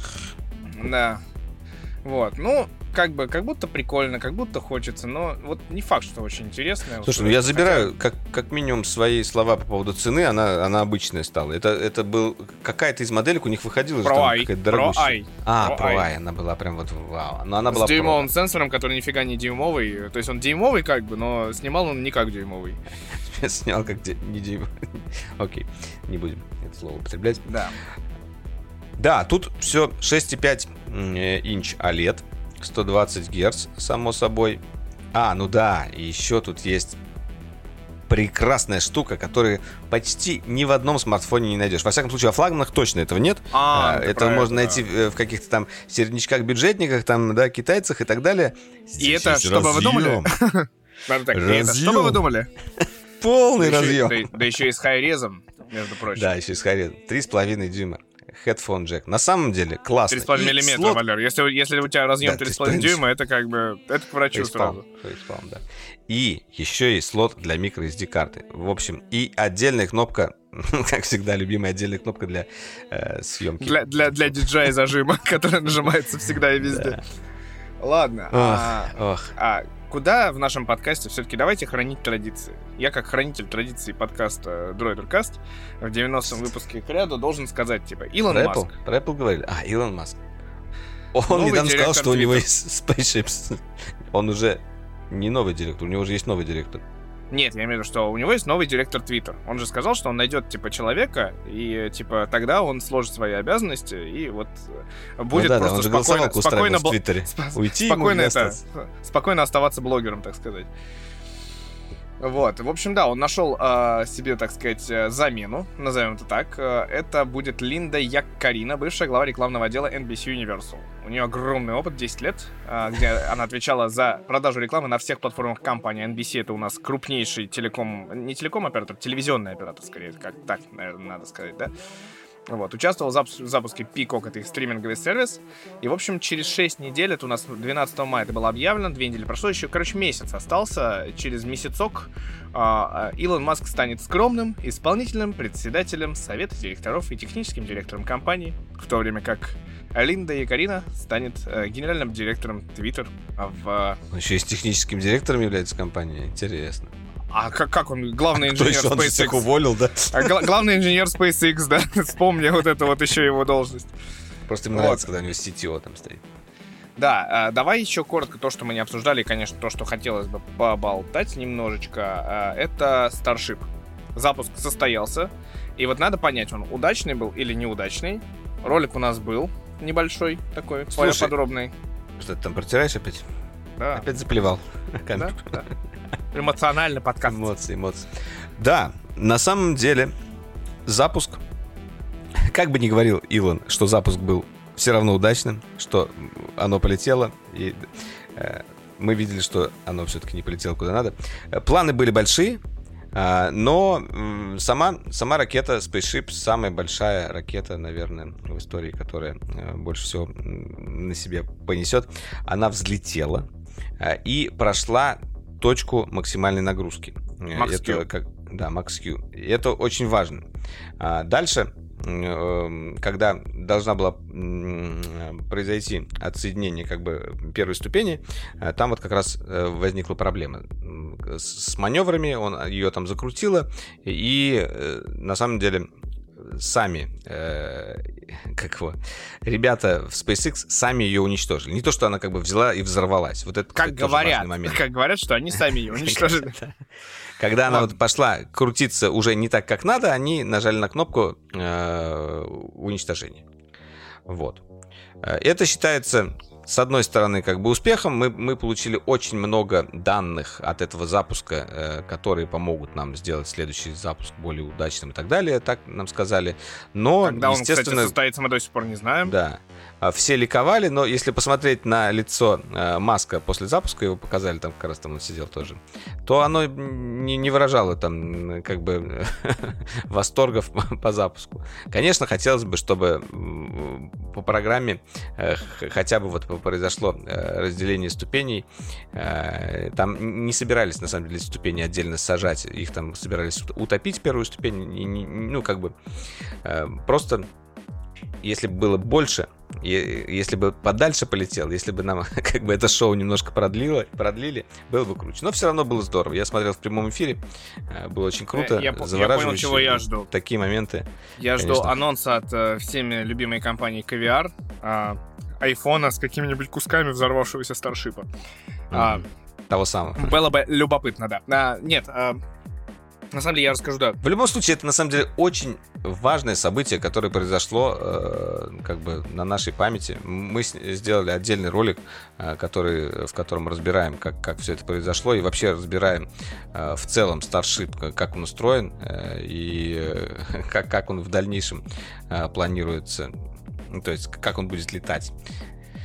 Да. Вот, ну, как будто прикольно, как будто хочется, но вот не факт, что очень интересно. Слушай, ну я забираю как минимум свои слова по поводу цены, она обычная стала. Это был какая-то из моделек у них выходила же там какая-то дорогущая. Pro I, она была прям вот вау. Но она была с дюймовым сенсором, который нифига не дюймовый. То есть он дюймовый как бы, но снимал он не как дюймовый. Снял как не дюймовый. Окей, не будем это слово употреблять. Да. Да, тут все 6,5 инч OLED, 120 Гц, само собой. Ну да, и еще тут есть прекрасная штука, которую почти ни в одном смартфоне не найдешь. Во всяком случае, во флагманах точно этого нет. Это можно найти в каких-то там середнячках-бюджетниках, там, да, китайцах и так далее. И это, что бы вы думали? Что бы вы думали? Полный разъем. Да еще и с хай-резом, между прочим. Да, еще и с хай-резом. 3,5 дюйма. headphone jack. На самом деле, классно. 3,5 миллиметра, Валер. Если у тебя разъем 3,5 дюйма, это как бы... Это к врачу сразу. Фейспалм, да. И еще есть слот для microSD карты. В общем, и отдельная кнопка, как всегда, любимая отдельная кнопка для съемки. Для диджея зажима, который нажимается всегда и везде. Ладно. Куда в нашем подкасте все-таки давайте хранить традиции. Я, как хранитель традиций подкаста DroiderCast, в 90-м выпуске к ряду должен сказать, типа, Илон Маск. Про Apple говорили. Илон Маск. Он недавно сказал, что у него есть Spaceships. Он уже не новый директор, у него уже есть новый директор. Нет, я имею в виду, что у него есть новый директор Twitter. Он же сказал, что он найдет, типа, человека, и, типа, тогда он сложит свои обязанности, и вот будет просто спокойно в Твиттере. Уйти спокойно оставаться блогером, так сказать. Вот, в общем, да, он нашел себе, так сказать, замену, назовем это так. Это будет Линда Яккарина, бывшая глава рекламного отдела NBC Universal. У нее огромный опыт, 10 лет, где она отвечала за продажу рекламы на всех платформах компании. NBC — это у нас крупнейший не телеком-оператор, телевизионный оператор, скорее, как так, наверное, надо сказать, да? Вот, участвовал в запуске Peacock, это их стриминговый сервис. И, в общем, через 6 недель, это у нас 12 мая это было объявлено, 2 недели прошло, еще, месяц остался. Через месяцок Илон Маск станет скромным, исполнительным председателем совета директоров и техническим директором компании, в то время как Линда Яккарина станет генеральным директором Twitter. Он еще и техническим директором является компания, интересно. А как он, главный инженер SpaceX? Он всех уволил, да? Главный инженер SpaceX, да? Вспомни вот это вот еще его должность. Просто ему нравится, когда у него CTO там стоит. Да, давай еще коротко то, что мы не обсуждали, и, конечно, то, что хотелось бы поболтать немножечко. Это Starship. Запуск состоялся. И вот надо понять, он удачный был или неудачный. Ролик у нас был небольшой такой, подробный. Что ты там протираешь опять? Да. Опять заплевал. Да. Эмоциональный подкаст. Эмоции. Да, на самом деле запуск, как бы ни говорил Илон, что запуск был все равно удачным, что оно полетело, и мы видели, что оно все-таки не полетело куда надо. Планы были большие, но сама ракета Spaceship, самая большая ракета, наверное, в истории, которая больше всего на себе понесет, она взлетела и прошла точку максимальной нагрузки. Max Q. И это очень важно. Дальше, когда должна была произойти отсоединение первой ступени, там вот как раз возникла проблема с маневрами, ее там закрутило, и на самом деле сами ребята в SpaceX сами ее уничтожили. Не то, что она взяла и взорвалась. Вот это как говорят, что они сами ее уничтожили. Когда она пошла крутиться уже не так, как надо, они нажали на кнопку уничтожения. Вот. Это считается, с одной стороны, успехом. Мы получили очень много данных от этого запуска, которые помогут нам сделать следующий запуск более удачным и так далее, так нам сказали. Но, когда он, естественно, кстати, состоится, мы до сих пор не знаем. Да. Все ликовали, но если посмотреть на лицо Маска после запуска, его показали, там как раз там он сидел тоже, то оно не выражало там восторгов по запуску. Конечно, хотелось бы, чтобы по программе хотя бы произошло разделение ступеней. Там не собирались, на самом деле, ступени отдельно сажать, их там собирались утопить первую ступень, просто если бы было больше, если бы подальше полетел, если бы нам это шоу немножко продлили, было бы круче. Но все равно было здорово. Я смотрел в прямом эфире, было очень круто, завораживающе. Я понял, чего я жду. Такие моменты. Я жду анонса от всеми любимой компании KVR, айфона с какими-нибудь кусками взорвавшегося Старшипа. Того самого. Было бы любопытно, да. Нет, на самом деле я расскажу, да. В любом случае, это на самом деле очень важное событие, которое произошло на нашей памяти. Мы сделали отдельный ролик, в котором разбираем, как все это произошло, и вообще разбираем в целом Starship, как он устроен, и как он в дальнейшем планируется, то есть как он будет летать.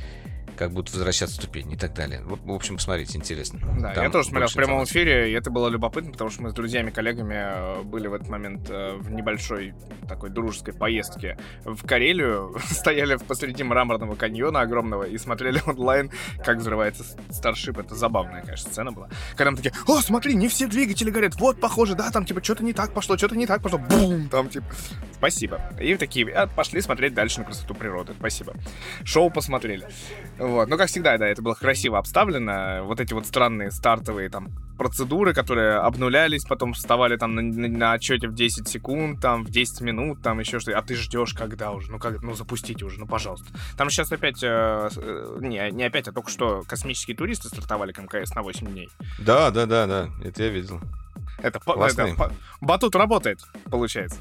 как будут возвращаться ступени и так далее. В общем, посмотрите, интересно. Да, Там я тоже смотрел в больше прямом информации. эфире, и это было любопытно, потому что мы с друзьями, коллегами были в этот момент в небольшой такой дружеской поездке в Карелию, стояли посреди мраморного каньона огромного и смотрели онлайн, как взрывается Старшип. Это забавная, конечно, сцена была. Когда мы такие: о, смотри, не все двигатели горят, вот, похоже, да, там, типа, что-то не так пошло, бум, там, типа, спасибо. И такие: пошли смотреть дальше на красоту природы, спасибо. Шоу посмотрели. Вот. Ну, как всегда, да, это было красиво обставлено. Вот эти вот странные стартовые там процедуры, которые обнулялись, потом вставали там на отчете в 10 секунд, там, в 10 минут, там, еще что-то. А ты ждешь, когда уже? Ну, запустите уже, ну, пожалуйста. Там сейчас опять, не опять, а только что космические туристы стартовали к МКС на 8 дней. Да, это я видел. Классный. Батут работает, получается.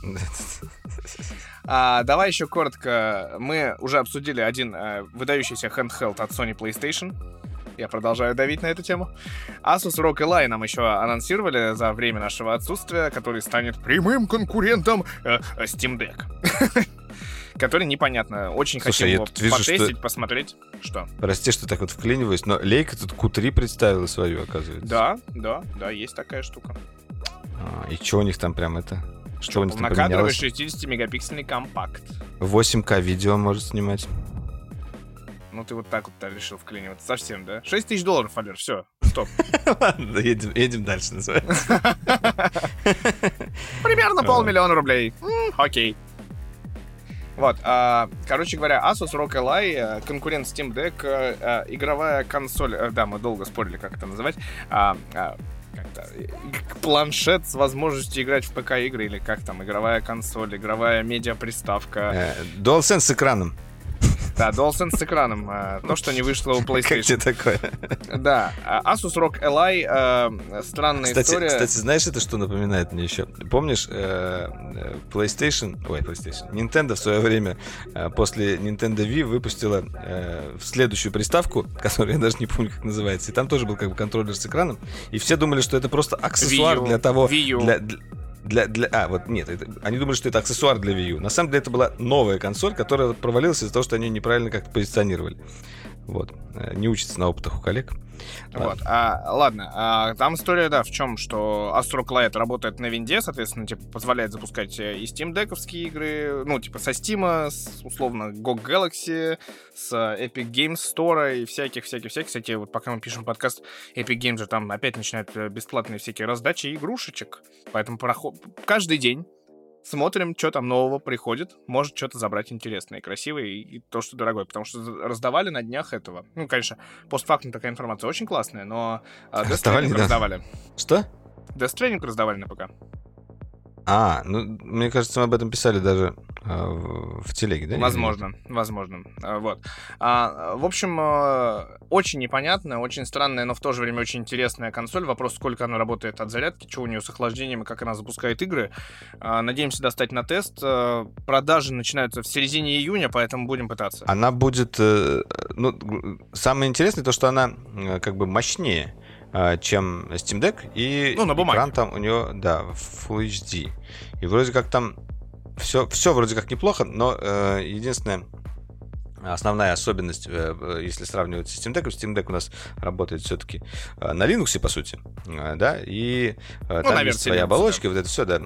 Давай еще коротко. Мы уже обсудили один выдающийся handheld от Sony PlayStation. Я продолжаю давить на эту тему. Asus ROG Ally нам еще анонсировали за время нашего отсутствия, который станет прямым конкурентом Steam Deck. Который непонятно. Очень Слушай, хотим его потестить, посмотреть. Что? Прости, что так вот вклиниваюсь, но Лейка тут Q3 представила свою, оказывается. Да, есть такая штука. И что у них там прям это? Что у них там Полнокадровый поменялось? 60-мегапиксельный компакт. 8К видео может снимать. Ну ты вот так вот решил вклиниваться. Совсем, да? $6000, Алер, все, стоп. Ладно, едем дальше, называется. Примерно 500 000 рублей. Окей. Вот, короче говоря, Asus ROG Ally, конкурент Steam Deck, игровая консоль, да, мы долго спорили, как это называть, как-то планшет с возможностью играть в ПК-игры, или как там, игровая консоль, игровая медиаприставка. DualSense с экраном. Да, DualSense с экраном, то, что не вышло у PlayStation. Как тебе такое? Да, Asus ROG Ally, странная история. Кстати, знаешь, это что напоминает мне еще? Помнишь, Nintendo в свое время после Nintendo Wii выпустила следующую приставку, которую я даже не помню, как называется. И там тоже был как бы контроллер с экраном. И все думали, что это просто аксессуар для того... они думали, что это аксессуар для Wii U. На самом деле это была новая консоль, которая провалилась из-за того, что они неправильно как-то позиционировали. Вот. Не учатся на опытах у коллег. Вот. Ладно. Там история, да, в чем, что Asus ROG Ally работает на винде, соответственно, типа, позволяет запускать и Steam Deck'овские игры, ну, типа, со Steam, с, условно, GOG Galaxy, с Epic Games Store и всяких. Кстати, вот пока мы пишем подкаст, Epic Games же там опять начинают бесплатные всякие раздачи игрушечек. Поэтому каждый день смотрим, что там нового приходит. Может, что-то забрать интересное и красивое, и то, что дорогое. Потому что раздавали на днях этого. Ну, конечно, постфактум такая информация очень классная, но Death Stranding раздавали. Что? Death Stranding раздавали на ПК. Мне кажется, мы об этом писали даже в телеге, да? Возможно. Вот. В общем, очень непонятная, очень странная, но в то же время очень интересная консоль. Вопрос, сколько она работает от зарядки, что у нее с охлаждением и как она запускает игры. Надеемся достать на тест. Продажи начинаются в середине июня, поэтому будем пытаться. Она будет... самое интересное то, что она как бы мощнее, чем Steam Deck, и экран там у него, да, Full HD. И вроде как там все вроде как неплохо, но единственная основная особенность, если сравнивать с Steam Deck у нас работает все-таки на Linux, по сути, да, и там есть своя оболочка, да. Вот это все, да.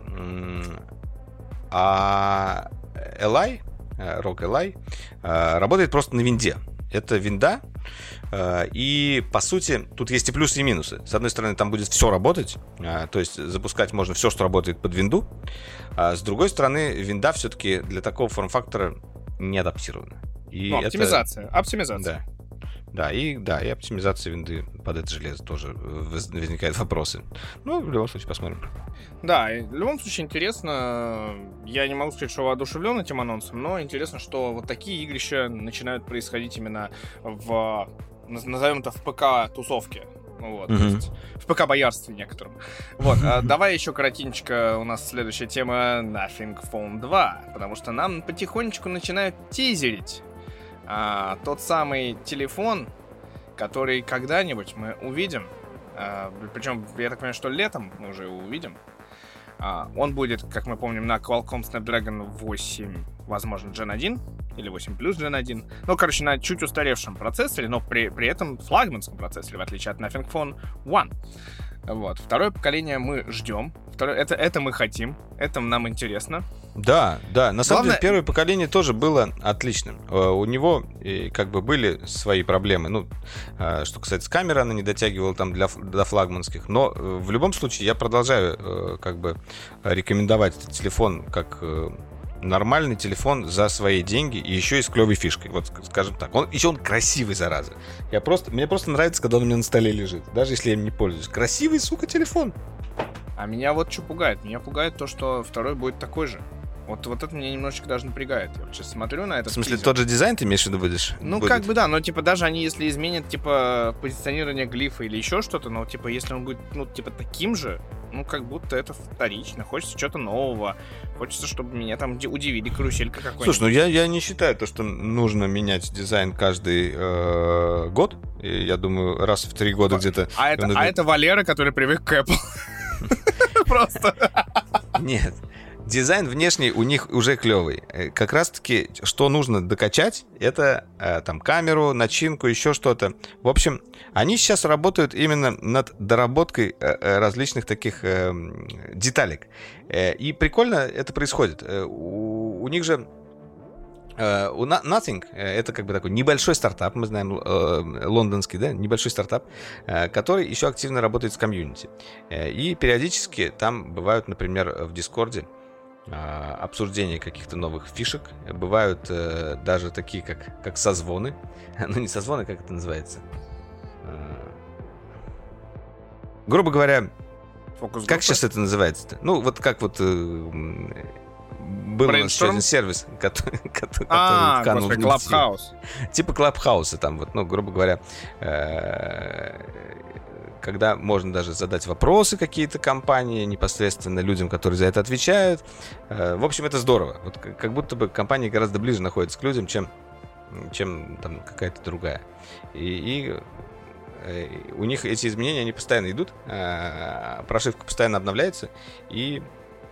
А ROG Ally работает просто на винде. Это винда, и, по сути, тут есть и плюсы, и минусы. С одной стороны, там будет все работать, то есть запускать можно все, что работает под винду. А с другой стороны, винда все-таки для такого форм-фактора не адаптирована. Оптимизация. Да, и оптимизация винды под это железо тоже возникают вопросы. Ну, в любом случае, посмотрим. Да, в любом случае интересно. Я не могу сказать, что воодушевлен этим анонсом, но интересно, что вот такие игрища начинают происходить именно в, назовем это, в ПК-тусовке. Вот, то есть в ПК-боярстве некоторым. Вот, давай еще коротенько, у нас следующая тема Nothing Phone 2, потому что нам потихонечку начинают тизерить тот самый телефон, который когда-нибудь мы увидим. Причем, я так понимаю, что летом мы уже его увидим. Он будет, как мы помним, на Qualcomm Snapdragon 8, возможно, Gen 1. или 8 плюс Gen 1. Ну, короче, на чуть устаревшем процессоре, но при этом флагманском процессоре, в отличие от Nothing Phone One. Вот. Второе поколение мы ждем. Это мы хотим. Это нам интересно. Да, на самом деле первое поколение тоже было отличным. У него как бы были свои проблемы. Ну, что касается камеры, она не дотягивала там до флагманских. Но в любом случае я продолжаю как бы рекомендовать этот телефон как нормальный телефон за свои деньги и еще и с клевой фишкой. Вот, скажем так. Он красивый, зараза. Мне просто нравится, когда он у меня на столе лежит. Даже если я им не пользуюсь. Красивый, сука, телефон. А меня вот что пугает. Меня пугает то, что второй будет такой же. Вот это меня немножечко даже напрягает. Я вот сейчас смотрю на это. В смысле, тот же дизайн ты имеешь в виду будешь? Ну, будет? Как бы да, но типа даже они, если изменят, типа, позиционирование глифа или еще что-то, но типа, если он будет, ну, типа, таким же, ну, как будто это вторично. Хочется чего-то нового. Хочется, чтобы меня там удивили, каруселька какой-нибудь. Слушай, ну я не считаю то, что нужно менять дизайн каждый год. И, я думаю, раз в 3 года где-то. А это Валера, который привык к Apple. Просто. Нет. Дизайн внешний у них уже клевый. Как раз-таки, что нужно докачать, это там камеру, начинку, еще что-то. В общем, они сейчас работают именно над доработкой различных таких деталек. И прикольно это происходит. У них же у Nothing это как бы такой небольшой стартап, мы знаем, лондонский, да, небольшой стартап, который еще активно работает с комьюнити. И периодически там бывают, например, в Дискорде обсуждения каких-то новых фишек. Бывают даже такие, как созвоны. Ну, не созвоны, как это называется? Грубо говоря, как сейчас это называется-то? Ну, вот как вот был у нас еще один сервис, который канул в Клабхаус. Типа Клабхауса там вот, ну, грубо говоря, когда можно даже задать вопросы какие-то компании, непосредственно людям, которые за это отвечают. В общем, это здорово. Вот как будто бы компания гораздо ближе находится к людям, чем там какая-то другая. И у них эти изменения, они постоянно идут, прошивка постоянно обновляется, и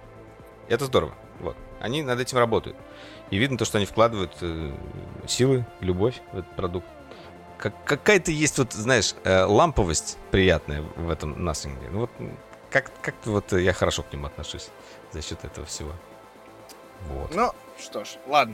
это здорово. Вот. Они над этим работают. И видно то, что они вкладывают силы, любовь в этот продукт. Какая-то есть, вот, знаешь, ламповость приятная в этом Nothing. Ну вот как-то вот я хорошо к нему отношусь за счет этого всего. Вот. Ну, что ж, ладно.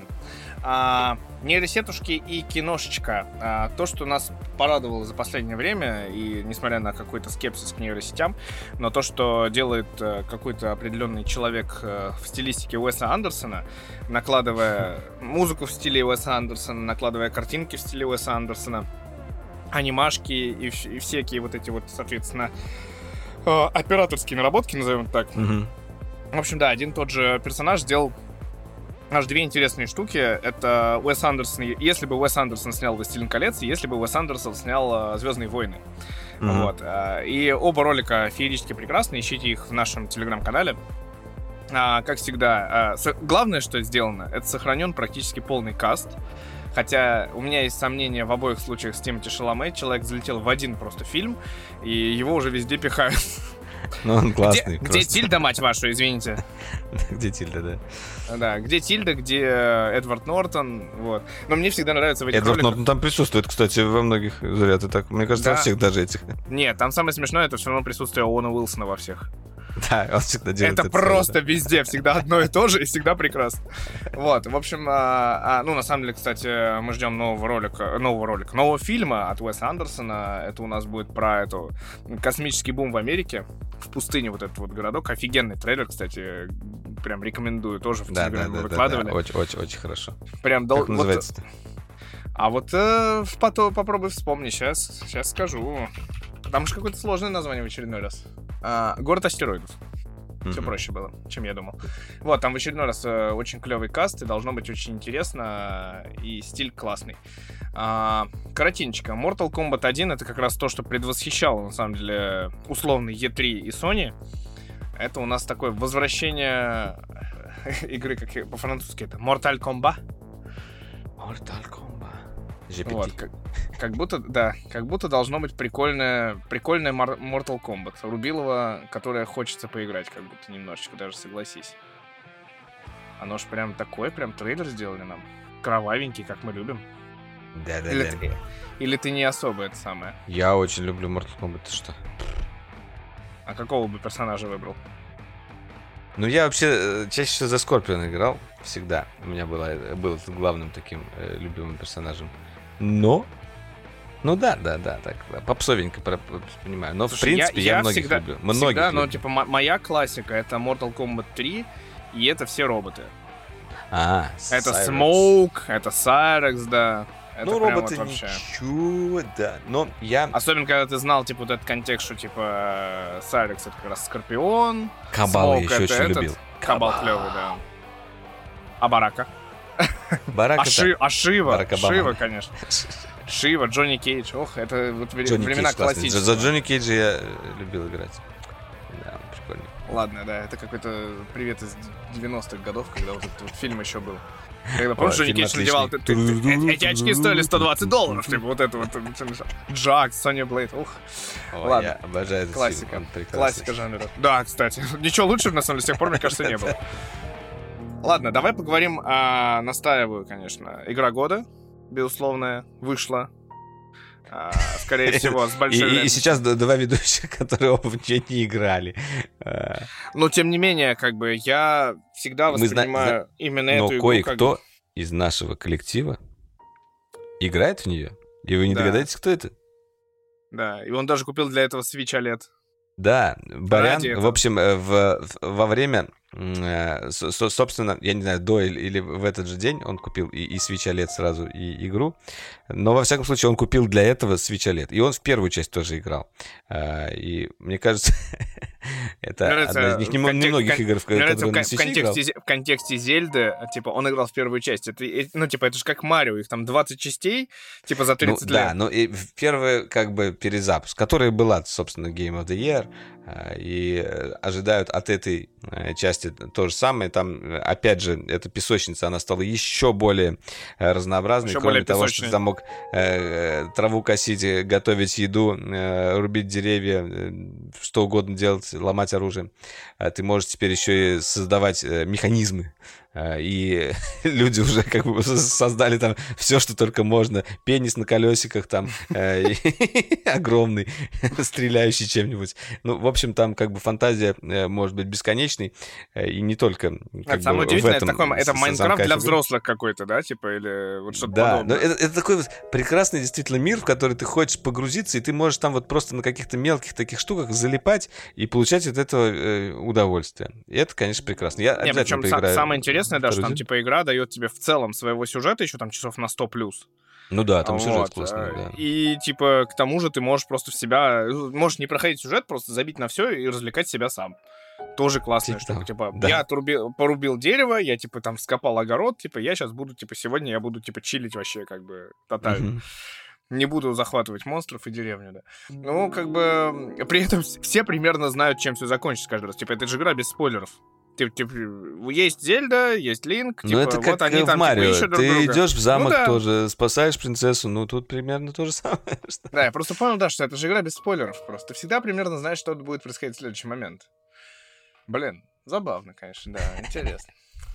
Нейросетушки и киношечка. То, что нас порадовало за последнее время, и несмотря на какой-то скепсис к нейросетям, но то, что делает какой-то определенный человек в стилистике Уэса Андерсона, накладывая музыку в стиле Уэса Андерсона, накладывая картинки в стиле Уэса Андерсона, анимашки и всякие вот эти вот, соответственно, операторские наработки, назовем так. Mm-hmm. В общем, да, один тот же персонаж сделал аж две интересные штуки. Это Уэс Андерсон, если бы Уэс Андерсон снял «Властелин колец», и если бы Уэс Андерсон снял «Звездные войны». Mm-hmm. Вот. И оба ролика феерически прекрасны. Ищите их в нашем телеграм-канале. Как всегда, главное, что сделано, это сохранен практически полный каст. Хотя у меня есть сомнения в обоих случаях с Тимоти Шаломе. Человек залетел в один просто фильм, и его уже везде пихают. Ну, он классный. Где Тильда, мать вашу, извините? Где Тильда, да. Да, где Тильда, где Эдвард Нортон, вот. Но мне всегда нравится в этих Эдвард роликах... Нортон там присутствует, кстати, во многих. Зря ты так. Мне кажется, во всех даже этих. Нет, там самое смешное, это все равно присутствие Оуэна Уилсона во всех. Да, он всегда делает это просто везде, всегда одно и то же, и всегда прекрасно. Вот, в общем, ну, на самом деле, кстати, мы ждем нового фильма от Уэса Андерсона. Это у нас будет про эту космический бум в Америке, в пустыне вот этот вот городок. Офигенный трейлер, кстати, прям рекомендую, тоже в Телеграме мы выкладывали. Да, очень хорошо. Прям как называется-то? А вот попробуй вспомни, сейчас скажу. Там же какое-то сложное название в очередной раз. Город астероидов. Все проще было, чем я думал. Вот, там в очередной раз очень клевый каст, и должно быть очень интересно, и стиль классный. Коротенько. Mortal Kombat 1 — это как раз то, что предвосхищало, на самом деле, условный E3 и Sony. Это у нас такое возвращение игры, как по-французски это Mortal Kombat. Mortal Kombat. Вот, как будто должно быть прикольная Mortal Kombat. Рубилова, которая хочется поиграть, как будто немножечко, даже согласись. Оно ж прям такое, прям трейлер сделали нам. кровавенький, как мы любим. Да-да-да. Или ты не особо это самое? Я очень люблю Mortal Kombat, ты что? А какого бы персонажа выбрал? Ну, я вообще чаще всего за Скорпиона играл. Всегда. У меня был главным таким любимым персонажем. Но... Ну да, так, да, попсовенько понимаю. Но, Слушай, в принципе, я многих всегда, люблю. Многих люблю. Типа, моя классика — это Mortal Kombat 3, и это все роботы. Это Smoke, это Cyrex, да. Это ну, роботы вот вообще. Ничего, да. Но я... Особенно, когда ты знал, типа, вот этот контекст, что, типа, Cyrex — это как раз Скорпион. Кабал я еще это очень этот. любил. Кабал клевый, да. А Барака? Барака, Шива, конечно. Шива, Джонни Кейдж. Ох, это вот времена классические. За Джонни Кейджа я любил играть. Да, прикольно. Ладно, да, это какой-то привет из 90-х годов, когда вот этот вот фильм еще был. Когда, помнишь, Джонни Кейдж надевал... Эти очки стоили $120. Типа вот это вот... Джакс, Соня Блейд. Ух. Ладно. Я обожаю этот классика. Фильм. Классика жанра. Да, кстати. Ничего лучше, на самом деле, с тех пор, мне кажется, не было. Ладно, давай поговорим о... Настаиваю, конечно. Игра года, безусловно, вышла. Скорее всего, с большой... И сейчас два ведущих, которые оба в нее не играли. Но, тем не менее, как бы, я всегда воспринимаю именно эту игру. Но кое-кто из нашего коллектива играет в нее, и вы не догадаетесь, кто это? Да, и он даже купил для этого Switch OLED. Да, Барян, в общем, во время, собственно, я не знаю, до или в этот же день он купил и Switch OLED сразу, и игру. Но, во всяком случае, он купил для этого Switch OLED. И он в первую часть тоже играл. И мне кажется, это одна из немногих игр, в которые он на Switch играл. В контексте Зельды, типа, он играл в первую часть. Ну, типа, это же как Марио, их там 20 частей, типа, за 30 лет. Да, но и в первый, как бы, перезапуск, которая была, собственно, Game of the Year, и ожидают от этой части то же самое. Там, опять же, эта песочница, она стала еще более разнообразной. Еще кроме более того, песочной. что ты мог траву косить, готовить еду, рубить деревья, что угодно делать, ломать оружие. Ты можешь теперь еще и создавать механизмы. И люди уже как бы создали там все, что только можно. Пенис на колесиках там огромный, стреляющий чем-нибудь. Ну, в общем, там как бы фантазия может быть бесконечной. И не только как самое бы удивительное, в этом. это Майнкрафт для взрослых какой-то, да? Типа, или вот что-то подобное. Да, но это такой вот прекрасный действительно мир, в который ты хочешь погрузиться, и ты можешь там вот просто на каких-то мелких таких штуках залипать и получать от этого удовольствие. И это, конечно, прекрасно. Я обязательно поиграю. Самое интересное, да, что там, типа, игра дает тебе в целом своего сюжета еще там часов на 100+. Ну да, там сюжет классный, да. И, типа, к тому же ты можешь просто в себя... Можешь не проходить сюжет, просто забить на все и развлекать себя сам. Тоже классная штука. Типа, да. Я порубил дерево, я, типа, там, скопал огород, типа, я сейчас буду, типа, сегодня я буду, типа, чилить вообще, как бы, тотально. Не буду захватывать монстров и деревню, да. Ну, как бы, при этом все примерно знают, чем все закончится каждый раз. Типа, это же игра без спойлеров. Типа, есть Зельда, есть Линк, типа, это как вот они в там Марио. Типа, ищут друг друга. Ты идешь в замок, да. тоже спасаешь принцессу, ну тут примерно то же самое. Да, я просто понял, да, что это же игра без спойлеров просто. Ты всегда примерно знаешь, что будет происходить в следующий момент. Блин, забавно, конечно, да, интересно.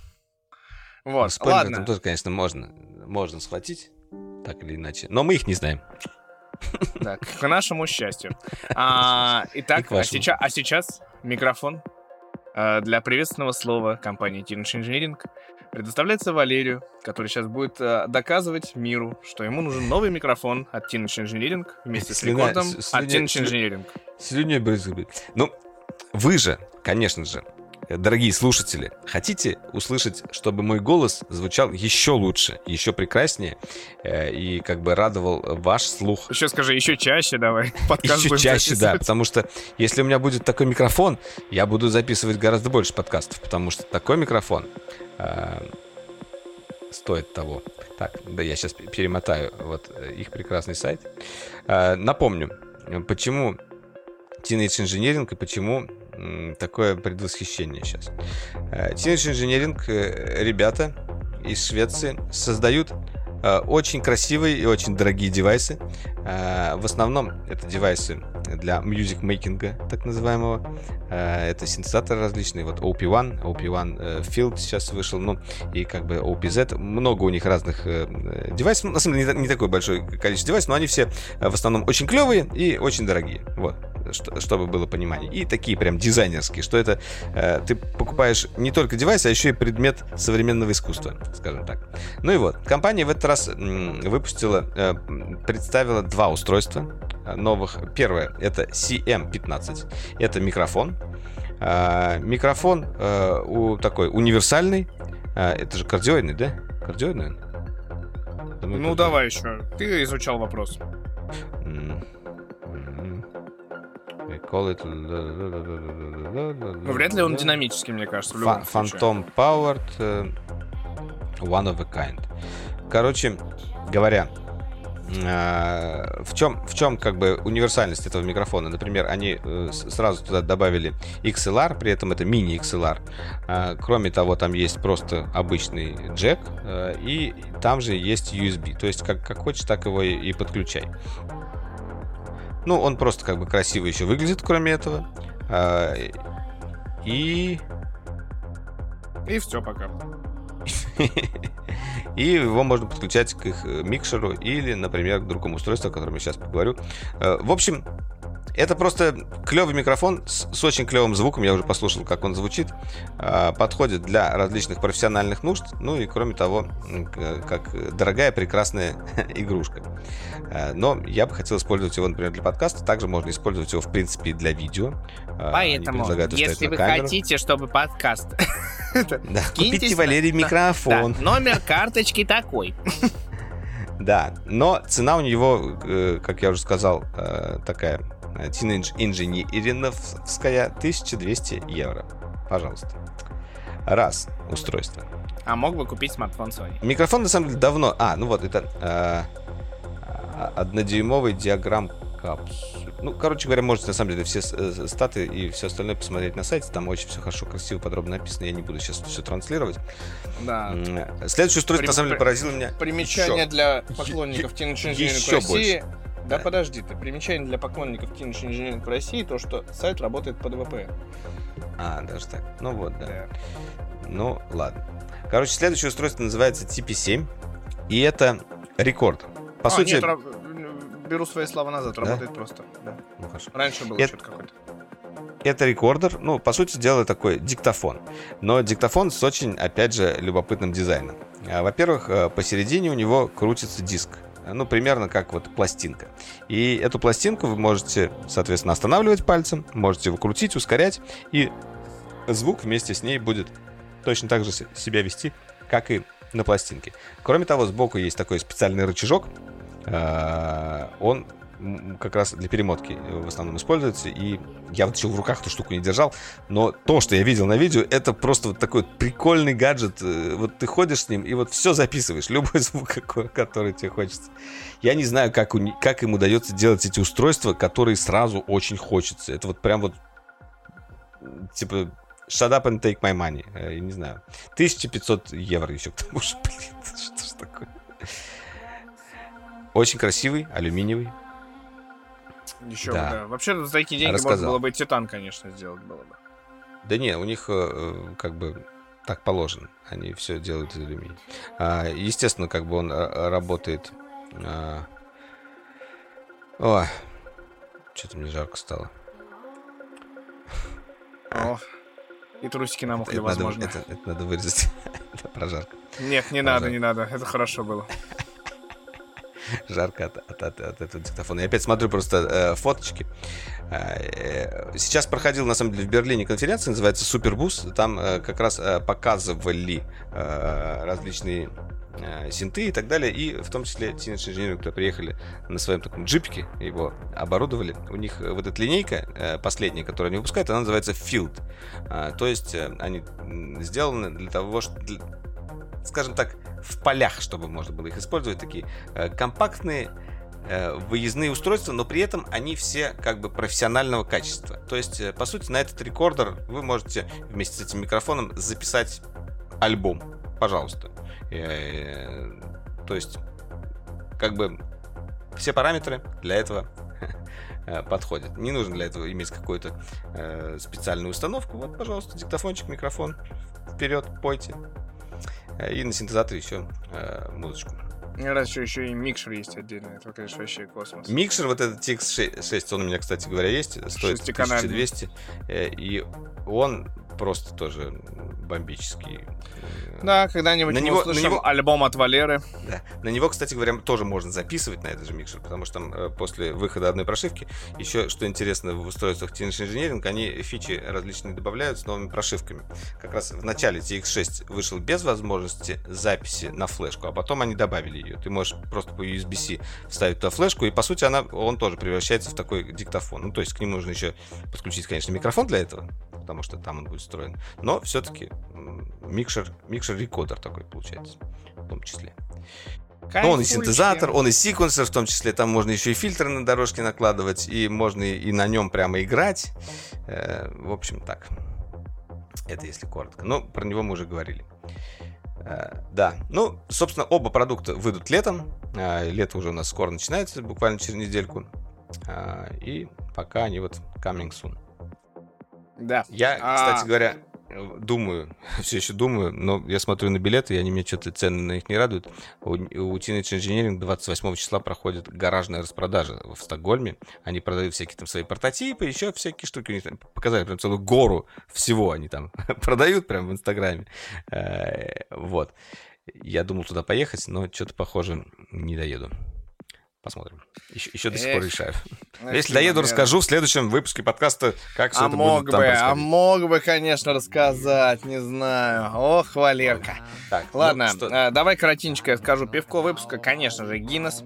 Вот, ладно. Там тоже, конечно, можно схватить, так или иначе, но мы их не знаем. Да, к нашему счастью. Итак, а сейчас микрофон для приветственного слова компании Teenage Engineering предоставляется Валерию, который сейчас будет доказывать миру, что ему нужен новый микрофон от Teenage Engineering вместе с рекордом от Teenage Engineering. Слюней брызгает. Ну, вы же, конечно же, дорогие слушатели, хотите услышать, чтобы мой голос звучал еще лучше, еще прекраснее и как бы радовал ваш слух? Еще скажи, еще чаще давай. Еще чаще, да, потому что если у меня будет такой микрофон, я буду записывать гораздо больше подкастов, потому что такой микрофон стоит того. Так, да, я сейчас перемотаю вот их прекрасный сайт. Напомню, почему Teenage Engineering и почему такое предвосхищение сейчас. Teenage Engineering, ребята из Швеции, создают очень красивые и очень дорогие девайсы. В основном это девайсы для мьюзик-мейкинга, так называемого. Это синтезаторы различные, вот OP1 Field сейчас вышел, ну, и как бы OPZ. Много у них разных девайсов. Ну, на самом деле, не такое большое количество девайсов, но они все в основном очень клевые и очень дорогие. Вот, чтобы было понимание. И такие прям дизайнерские, что это ты покупаешь не только девайс, а еще и предмет современного искусства, скажем так. Ну и вот, компания в этот раз представила два устройства новых. Первое — это CM15. Это микрофон. Микрофон такой универсальный. Это же кардиоидный, да? Кардиоидный? Ну, давай еще. Ты изучал вопрос. Вряд ли он динамический, мне кажется, в любом случае. Phantom Powered One of a Kind. Короче говоря, в чем как бы универсальность этого микрофона? Например, они сразу туда добавили XLR, при этом это мини-XLR. Кроме того, там есть просто обычный джек, и там же есть USB. То есть как хочешь, так его и подключай. Ну, он просто как бы красиво еще выглядит, кроме этого. И все, пока. И его можно подключать к их микшеру или, например, к другому устройству, о котором я сейчас поговорю. В общем, это просто клевый микрофон с очень клевым звуком. Я уже послушал, как он звучит. Подходит для различных профессиональных нужд. Ну и, кроме того, как дорогая, прекрасная игрушка. Но я бы хотел использовать его, например, для подкаста. Также можно использовать его, в принципе, и для видео. Поэтому, если вы хотите, чтобы подкаст... Купите, Валерий, микрофон. Номер карточки такой. Да, но цена у него, как я уже сказал, такая Teenage Engineering'овская, 1200 евро. Пожалуйста. Раз устройство. А мог бы купить смартфон свой. Микрофон, на самом деле, давно... ну вот, это 1-дюймовый диаграмм капсуль. Ну, короче говоря, можете, на самом деле, все статы и все остальное посмотреть на сайте. Там очень все хорошо, красиво, подробно написано. Я не буду сейчас все транслировать. Да. Следующее устройство, на самом деле, поразило меня. Примечание для поклонников Teenage Engineering России. Да, подожди ты. Примечание для поклонников Teenage Engineering России, то, что сайт работает под VPN. Даже так. Ну вот, да. Ну, ладно. Короче, следующее устройство называется TP7. И это рекорд. По сути... Нет, беру свои слова назад, работает просто. Да. Ну, хорошо. Раньше было что-то какое-то. Это рекордер, ну, по сути дела, такой диктофон. Но диктофон с очень, опять же, любопытным дизайном. Во-первых, посередине у него крутится диск. Ну, примерно как вот пластинка. И эту пластинку вы можете, соответственно, останавливать пальцем, можете его крутить, ускорять, и звук вместе с ней будет точно так же себя вести, как и на пластинке. Кроме того, сбоку есть такой специальный рычажок. Он как раз для перемотки в основном используется. И я вот еще в руках эту штуку не держал. Но то, что я видел на видео, это просто вот такой вот прикольный гаджет. Вот ты ходишь с ним и вот все записываешь. Любой звук, который тебе хочется. Я не знаю, как им удается делать эти устройства, которые сразу очень хочется. Это вот прям вот типа shut up and take my money. Я не знаю. 1500 евро еще к тому же. Блин, что ж такое? Очень красивый, алюминиевый. Еще да. Вообще, за такие деньги можно было бы титан, конечно, сделать было бы. Да не, у них как бы так положено. Они все делают из алюминия. Естественно, как бы он работает... Ой, что-то мне жарко стало. И трусики намокли, возможно. Это надо вырезать. Это про жарко. Нет, не надо. Это хорошо было. Жарко от этого диктофона. Я опять смотрю просто фоточки. Сейчас проходила, на самом деле, в Берлине конференция, называется Супербус. Там как раз показывали различные синты и так далее. И в том числе Teenage Engineering, которые приехали на своем таком джипике, его оборудовали. У них вот эта линейка, последняя, которую они выпускают, она называется Field. То есть они сделаны для того, скажем так, в полях, чтобы можно было их использовать. Такие компактные выездные устройства, но при этом они все как бы профессионального качества. То есть, по сути, на этот рекордер вы можете вместе с этим микрофоном записать альбом. Пожалуйста. То есть, как бы все параметры для этого подходит. Не нужно для этого иметь какую-то специальную установку. Вот, пожалуйста, диктофончик, микрофон, вперед, пойте. И на синтезаторе еще музычку. Раз еще и микшер есть отдельно, это, конечно, вообще космос. Микшер, вот этот TX6, он у меня, кстати говоря, есть, стоит 1200, и он просто тоже бомбический. Да, когда-нибудь мы услышим альбом от Валеры. Да. На него, кстати говоря, тоже можно записывать на этот же микшер, потому что там после выхода одной прошивки, еще, что интересно, в устройствах Teenage Engineering, они фичи различные добавляют с новыми прошивками. Как раз в начале TX6 вышел без возможности записи на флешку, а потом они добавили ее. Ты можешь просто по USB-C вставить туда флешку, и, по сути, он тоже превращается в такой диктофон. Ну, то есть к нему нужно еще подключить, конечно, микрофон для этого, потому что там он будет встроен. Но все-таки микшер-рекодер такой получается, в том числе. Но он и синтезатор, он и секвенсор, в том числе. Там можно еще и фильтры на дорожке накладывать, и можно и на нем прямо играть. В общем, так. Это если коротко. Но про него мы уже говорили. Да, ну, собственно, оба продукта выйдут летом. Лето уже у нас скоро начинается, буквально через недельку. И пока они вот coming soon. Да. Я, кстати говоря, все еще думаю, но я смотрю на билеты, и они мне что-то цены на них не радуют. У Teenage Engineering 28 числа проходит гаражная распродажа в Стокгольме. Они продают всякие там свои прототипы, еще всякие штуки. У них там показали прям целую гору всего они там продают прям в Инстаграме. Вот. Я думал туда поехать, но что-то, похоже, не доеду. Посмотрим. Еще до сих пор решаю. Если доеду, расскажу в следующем выпуске подкаста, как все это будет там происходить. Мог бы, конечно, рассказать, не знаю. Ох, Валерка. Так, ладно, давай коротенько я скажу. Пивко выпуска, конечно же, Guinness.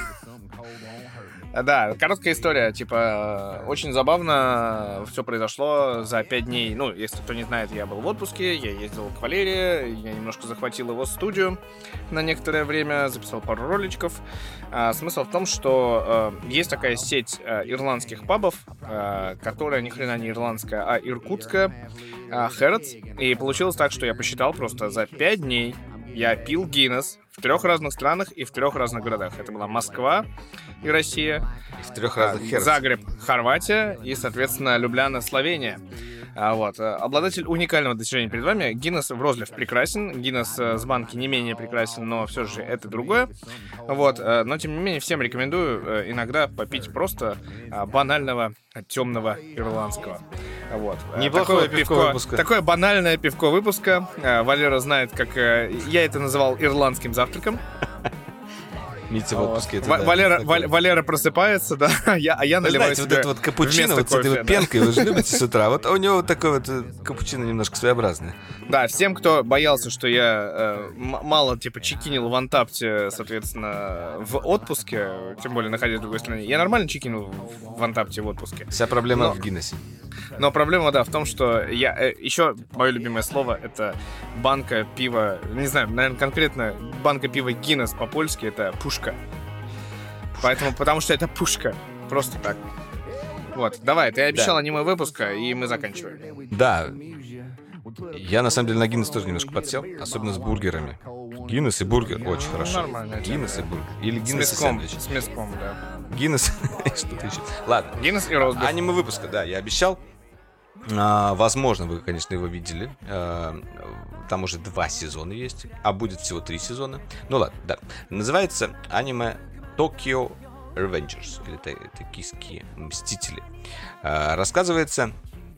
Да, короткая история, типа, очень забавно все произошло за 5 дней. Ну, если кто не знает, я был в отпуске, я ездил к Валере, я немножко захватил его студию на некоторое время, записал пару роличков. Смысл в том, что есть такая сеть ирландских пабов, которая ни хрена не ирландская, а иркутская, Хэротс. И получилось так, что я посчитал просто за 5 дней я пил Guinness в 3 разных странах и в 3 разных городах. Это была Москва и Россия, и в 3 разных Хэротс. Загреб, Хорватия и, соответственно, Любляна, Словения. Вот. Обладатель уникального достижения перед вами. Гиннес в розлив прекрасен, Гиннес с банки не менее прекрасен, но все же это другое. Вот. Но, тем не менее, всем рекомендую иногда попить просто банального темного ирландского. Вот. Неплохое пивко выпуска. Такое банальное пивко выпуска. Валера знает, как я это называл ирландским завтраком. Митя в отпуске. Это, Валера просыпается, да, а я наливаю себе. Знаете, вот это вот капучино вот с этой вот пенкой, вы же любите с утра. Вот у него вот такой вот капучино немножко своеобразный. Да, всем, кто боялся, что я мало, типа, чекинил в Антапте, соответственно, в отпуске, тем более находясь в другой стране, я нормально чекинил в Антапте в отпуске. Вся проблема в Гиннесе. Но проблема, да, в том, что я... Еще мое любимое слово — это банка пива... Не знаю, наверное, конкретно банка пива Гиннес по-польски — это пушка. Поэтому, потому что это пушка. Просто так. Вот, давай, ты обещал аниме выпуска, и мы заканчиваем. Да. Я, на самом деле, на Гиннес тоже немножко подсел, особенно с бургерами. Гиннес и бургер очень хорошо. Нормально. Гиннес и бургер. Или Гиннес и сэндвич. С мяском, да. Гиннес что-то еще. Ладно. Гиннес и розбив. Аниме выпуска, да, я обещал. Возможно, вы, конечно, его видели. Там уже 2 сезона есть, а будет всего 3 сезона. Ну ладно, да. Называется аниме Tokyo Revengers, или токийские мстители. Рассказывается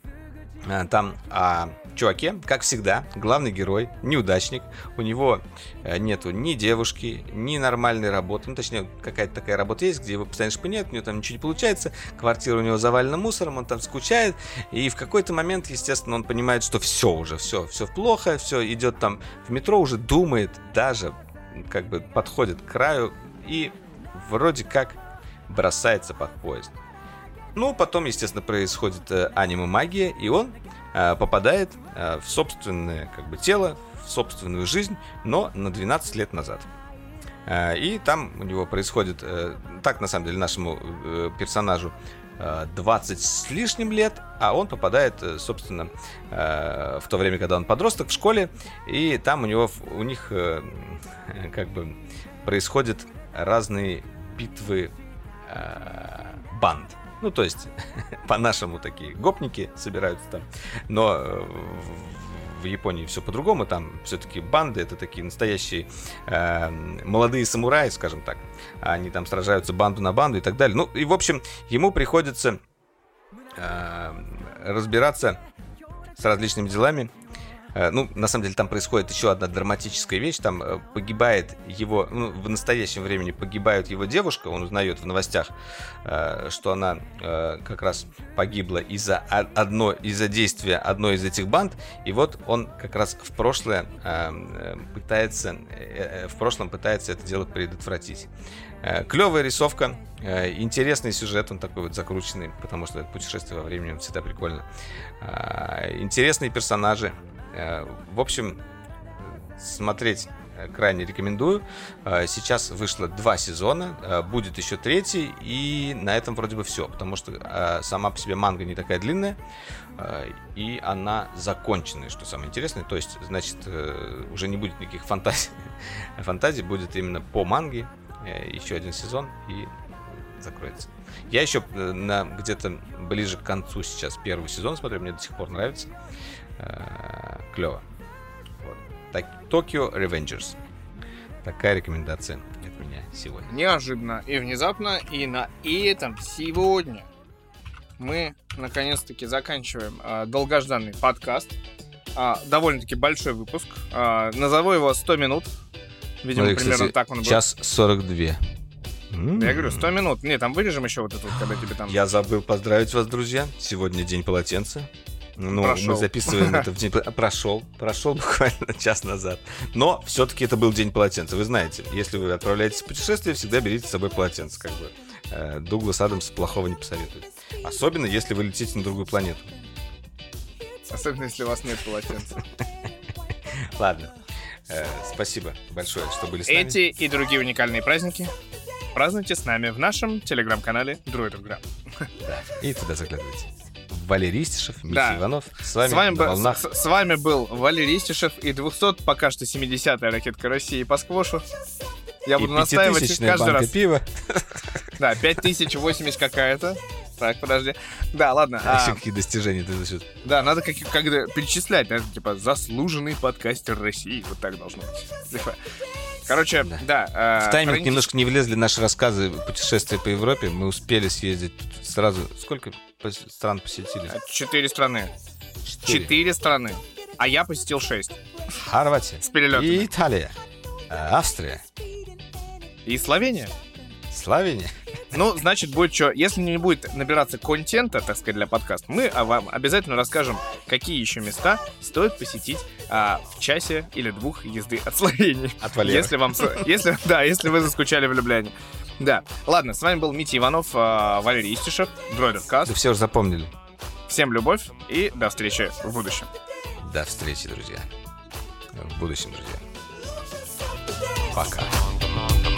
там о чуваке, как всегда, главный герой, неудачник. У него нету ни девушки, ни нормальной работы. Ну, точнее, какая-то такая работа есть, где его постоянно шпынят, у него там ничего не получается. Квартира у него завалена мусором, он там скучает. И в какой-то момент, естественно, он понимает, что все плохо, все идет там в метро, уже думает, даже как бы подходит к краю и вроде как бросается под поезд. Ну, потом, естественно, происходит аниме-магия, и он попадает в собственное как бы тело, в собственную жизнь, но на 12 лет назад. И там у него происходит, так на самом деле нашему персонажу 20 с лишним лет, а он попадает, собственно, в то время, когда он подросток в школе, и там у них как бы происходят разные битвы банд. Ну, то есть, по-нашему такие гопники собираются там. Но в Японии все по-другому. Там все-таки банды — это такие настоящие молодые самураи, скажем так. Они там сражаются банду на банду и так далее. Ну, и, в общем, ему приходится разбираться с различными делами. Ну, на самом деле, там происходит еще одна драматическая вещь. Там погибает его, ну, в настоящем времени погибает его девушка. Он узнает в новостях, что она как раз погибла из-за действия одной из этих банд. И вот он как раз в прошлом пытается это дело предотвратить. Клевая рисовка, интересный сюжет, он такой вот закрученный, потому что это путешествие во времени, он всегда прикольно. Интересные персонажи. В общем, смотреть крайне рекомендую. Сейчас вышло 2 сезона, будет еще 3, и на этом вроде бы все, потому что сама по себе манга не такая длинная, и она законченная, что самое интересное. То есть, значит, уже не будет никаких фантазий. Фантазий будет именно по манге. Еще 1 сезон и закроется. Я еще где-то ближе к концу сейчас 1 сезон смотрю, мне до сих пор нравится. Клево. Вот. Tokyo Revengers. Такая рекомендация от меня сегодня. Неожиданно и внезапно, и на этом сегодня мы наконец-таки заканчиваем долгожданный подкаст. Довольно-таки большой выпуск. Назову его 100 минут. Видимо, Смотри, примерно кстати, так он был. час 42. Я говорю, 100 минут. Не, там вырежем еще вот это, когда тебе там... Я забыл поздравить вас, друзья. Сегодня день полотенца. Ну, Прошел. мы записываем это в день... Прошел буквально час назад. Но все-таки это был день полотенца. Вы знаете, если вы отправляетесь в путешествие, всегда берите с собой полотенце. Как бы Дуглас Адамс плохого не посоветует. Особенно, если вы летите на другую планету. Особенно, если у вас нет полотенца. Ладно. Спасибо большое, что были с нами. Эти и другие уникальные праздники празднуйте с нами в нашем телеграм-канале Друидовграм. Да, и туда заглядывайте. Валерий Истишев, Митя Да. Иванов. С вами на волнах. С вами был Валерий Истишев и 200, пока что 70-я ракетка России по сквошу. Я буду настаивать пятитысячная каждый банка раз. пива. Да, 5080 какая-то. Так, подожди. Да, ладно. Еще какие достижения ты за счет. Да, надо когда перечислять, знаешь, типа заслуженный подкастер России. Вот так должно быть. Типа. Короче, да. В тайминг немножко не влезли наши рассказы путешествия по Европе. Мы успели съездить сразу. Сколько стран посетили? 4 страны. 4 страны. А я посетил 6. Хорватия. С перелетами. И Италия. Австрия. И Словения. Словения. Ну, значит, будет что. Если не будет набираться контента, так сказать, для подкаста, мы вам обязательно расскажем, какие еще места стоит посетить в часе или 2 езды от Словении. От Валеры. Если вы заскучали в Любляне. Да. Ладно, с вами был Митя Иванов, Валерий Истишев, Дроидеркаст. Да все уже запомнили. Всем любовь и до встречи в будущем. До встречи, друзья. В будущем, друзья. Пока.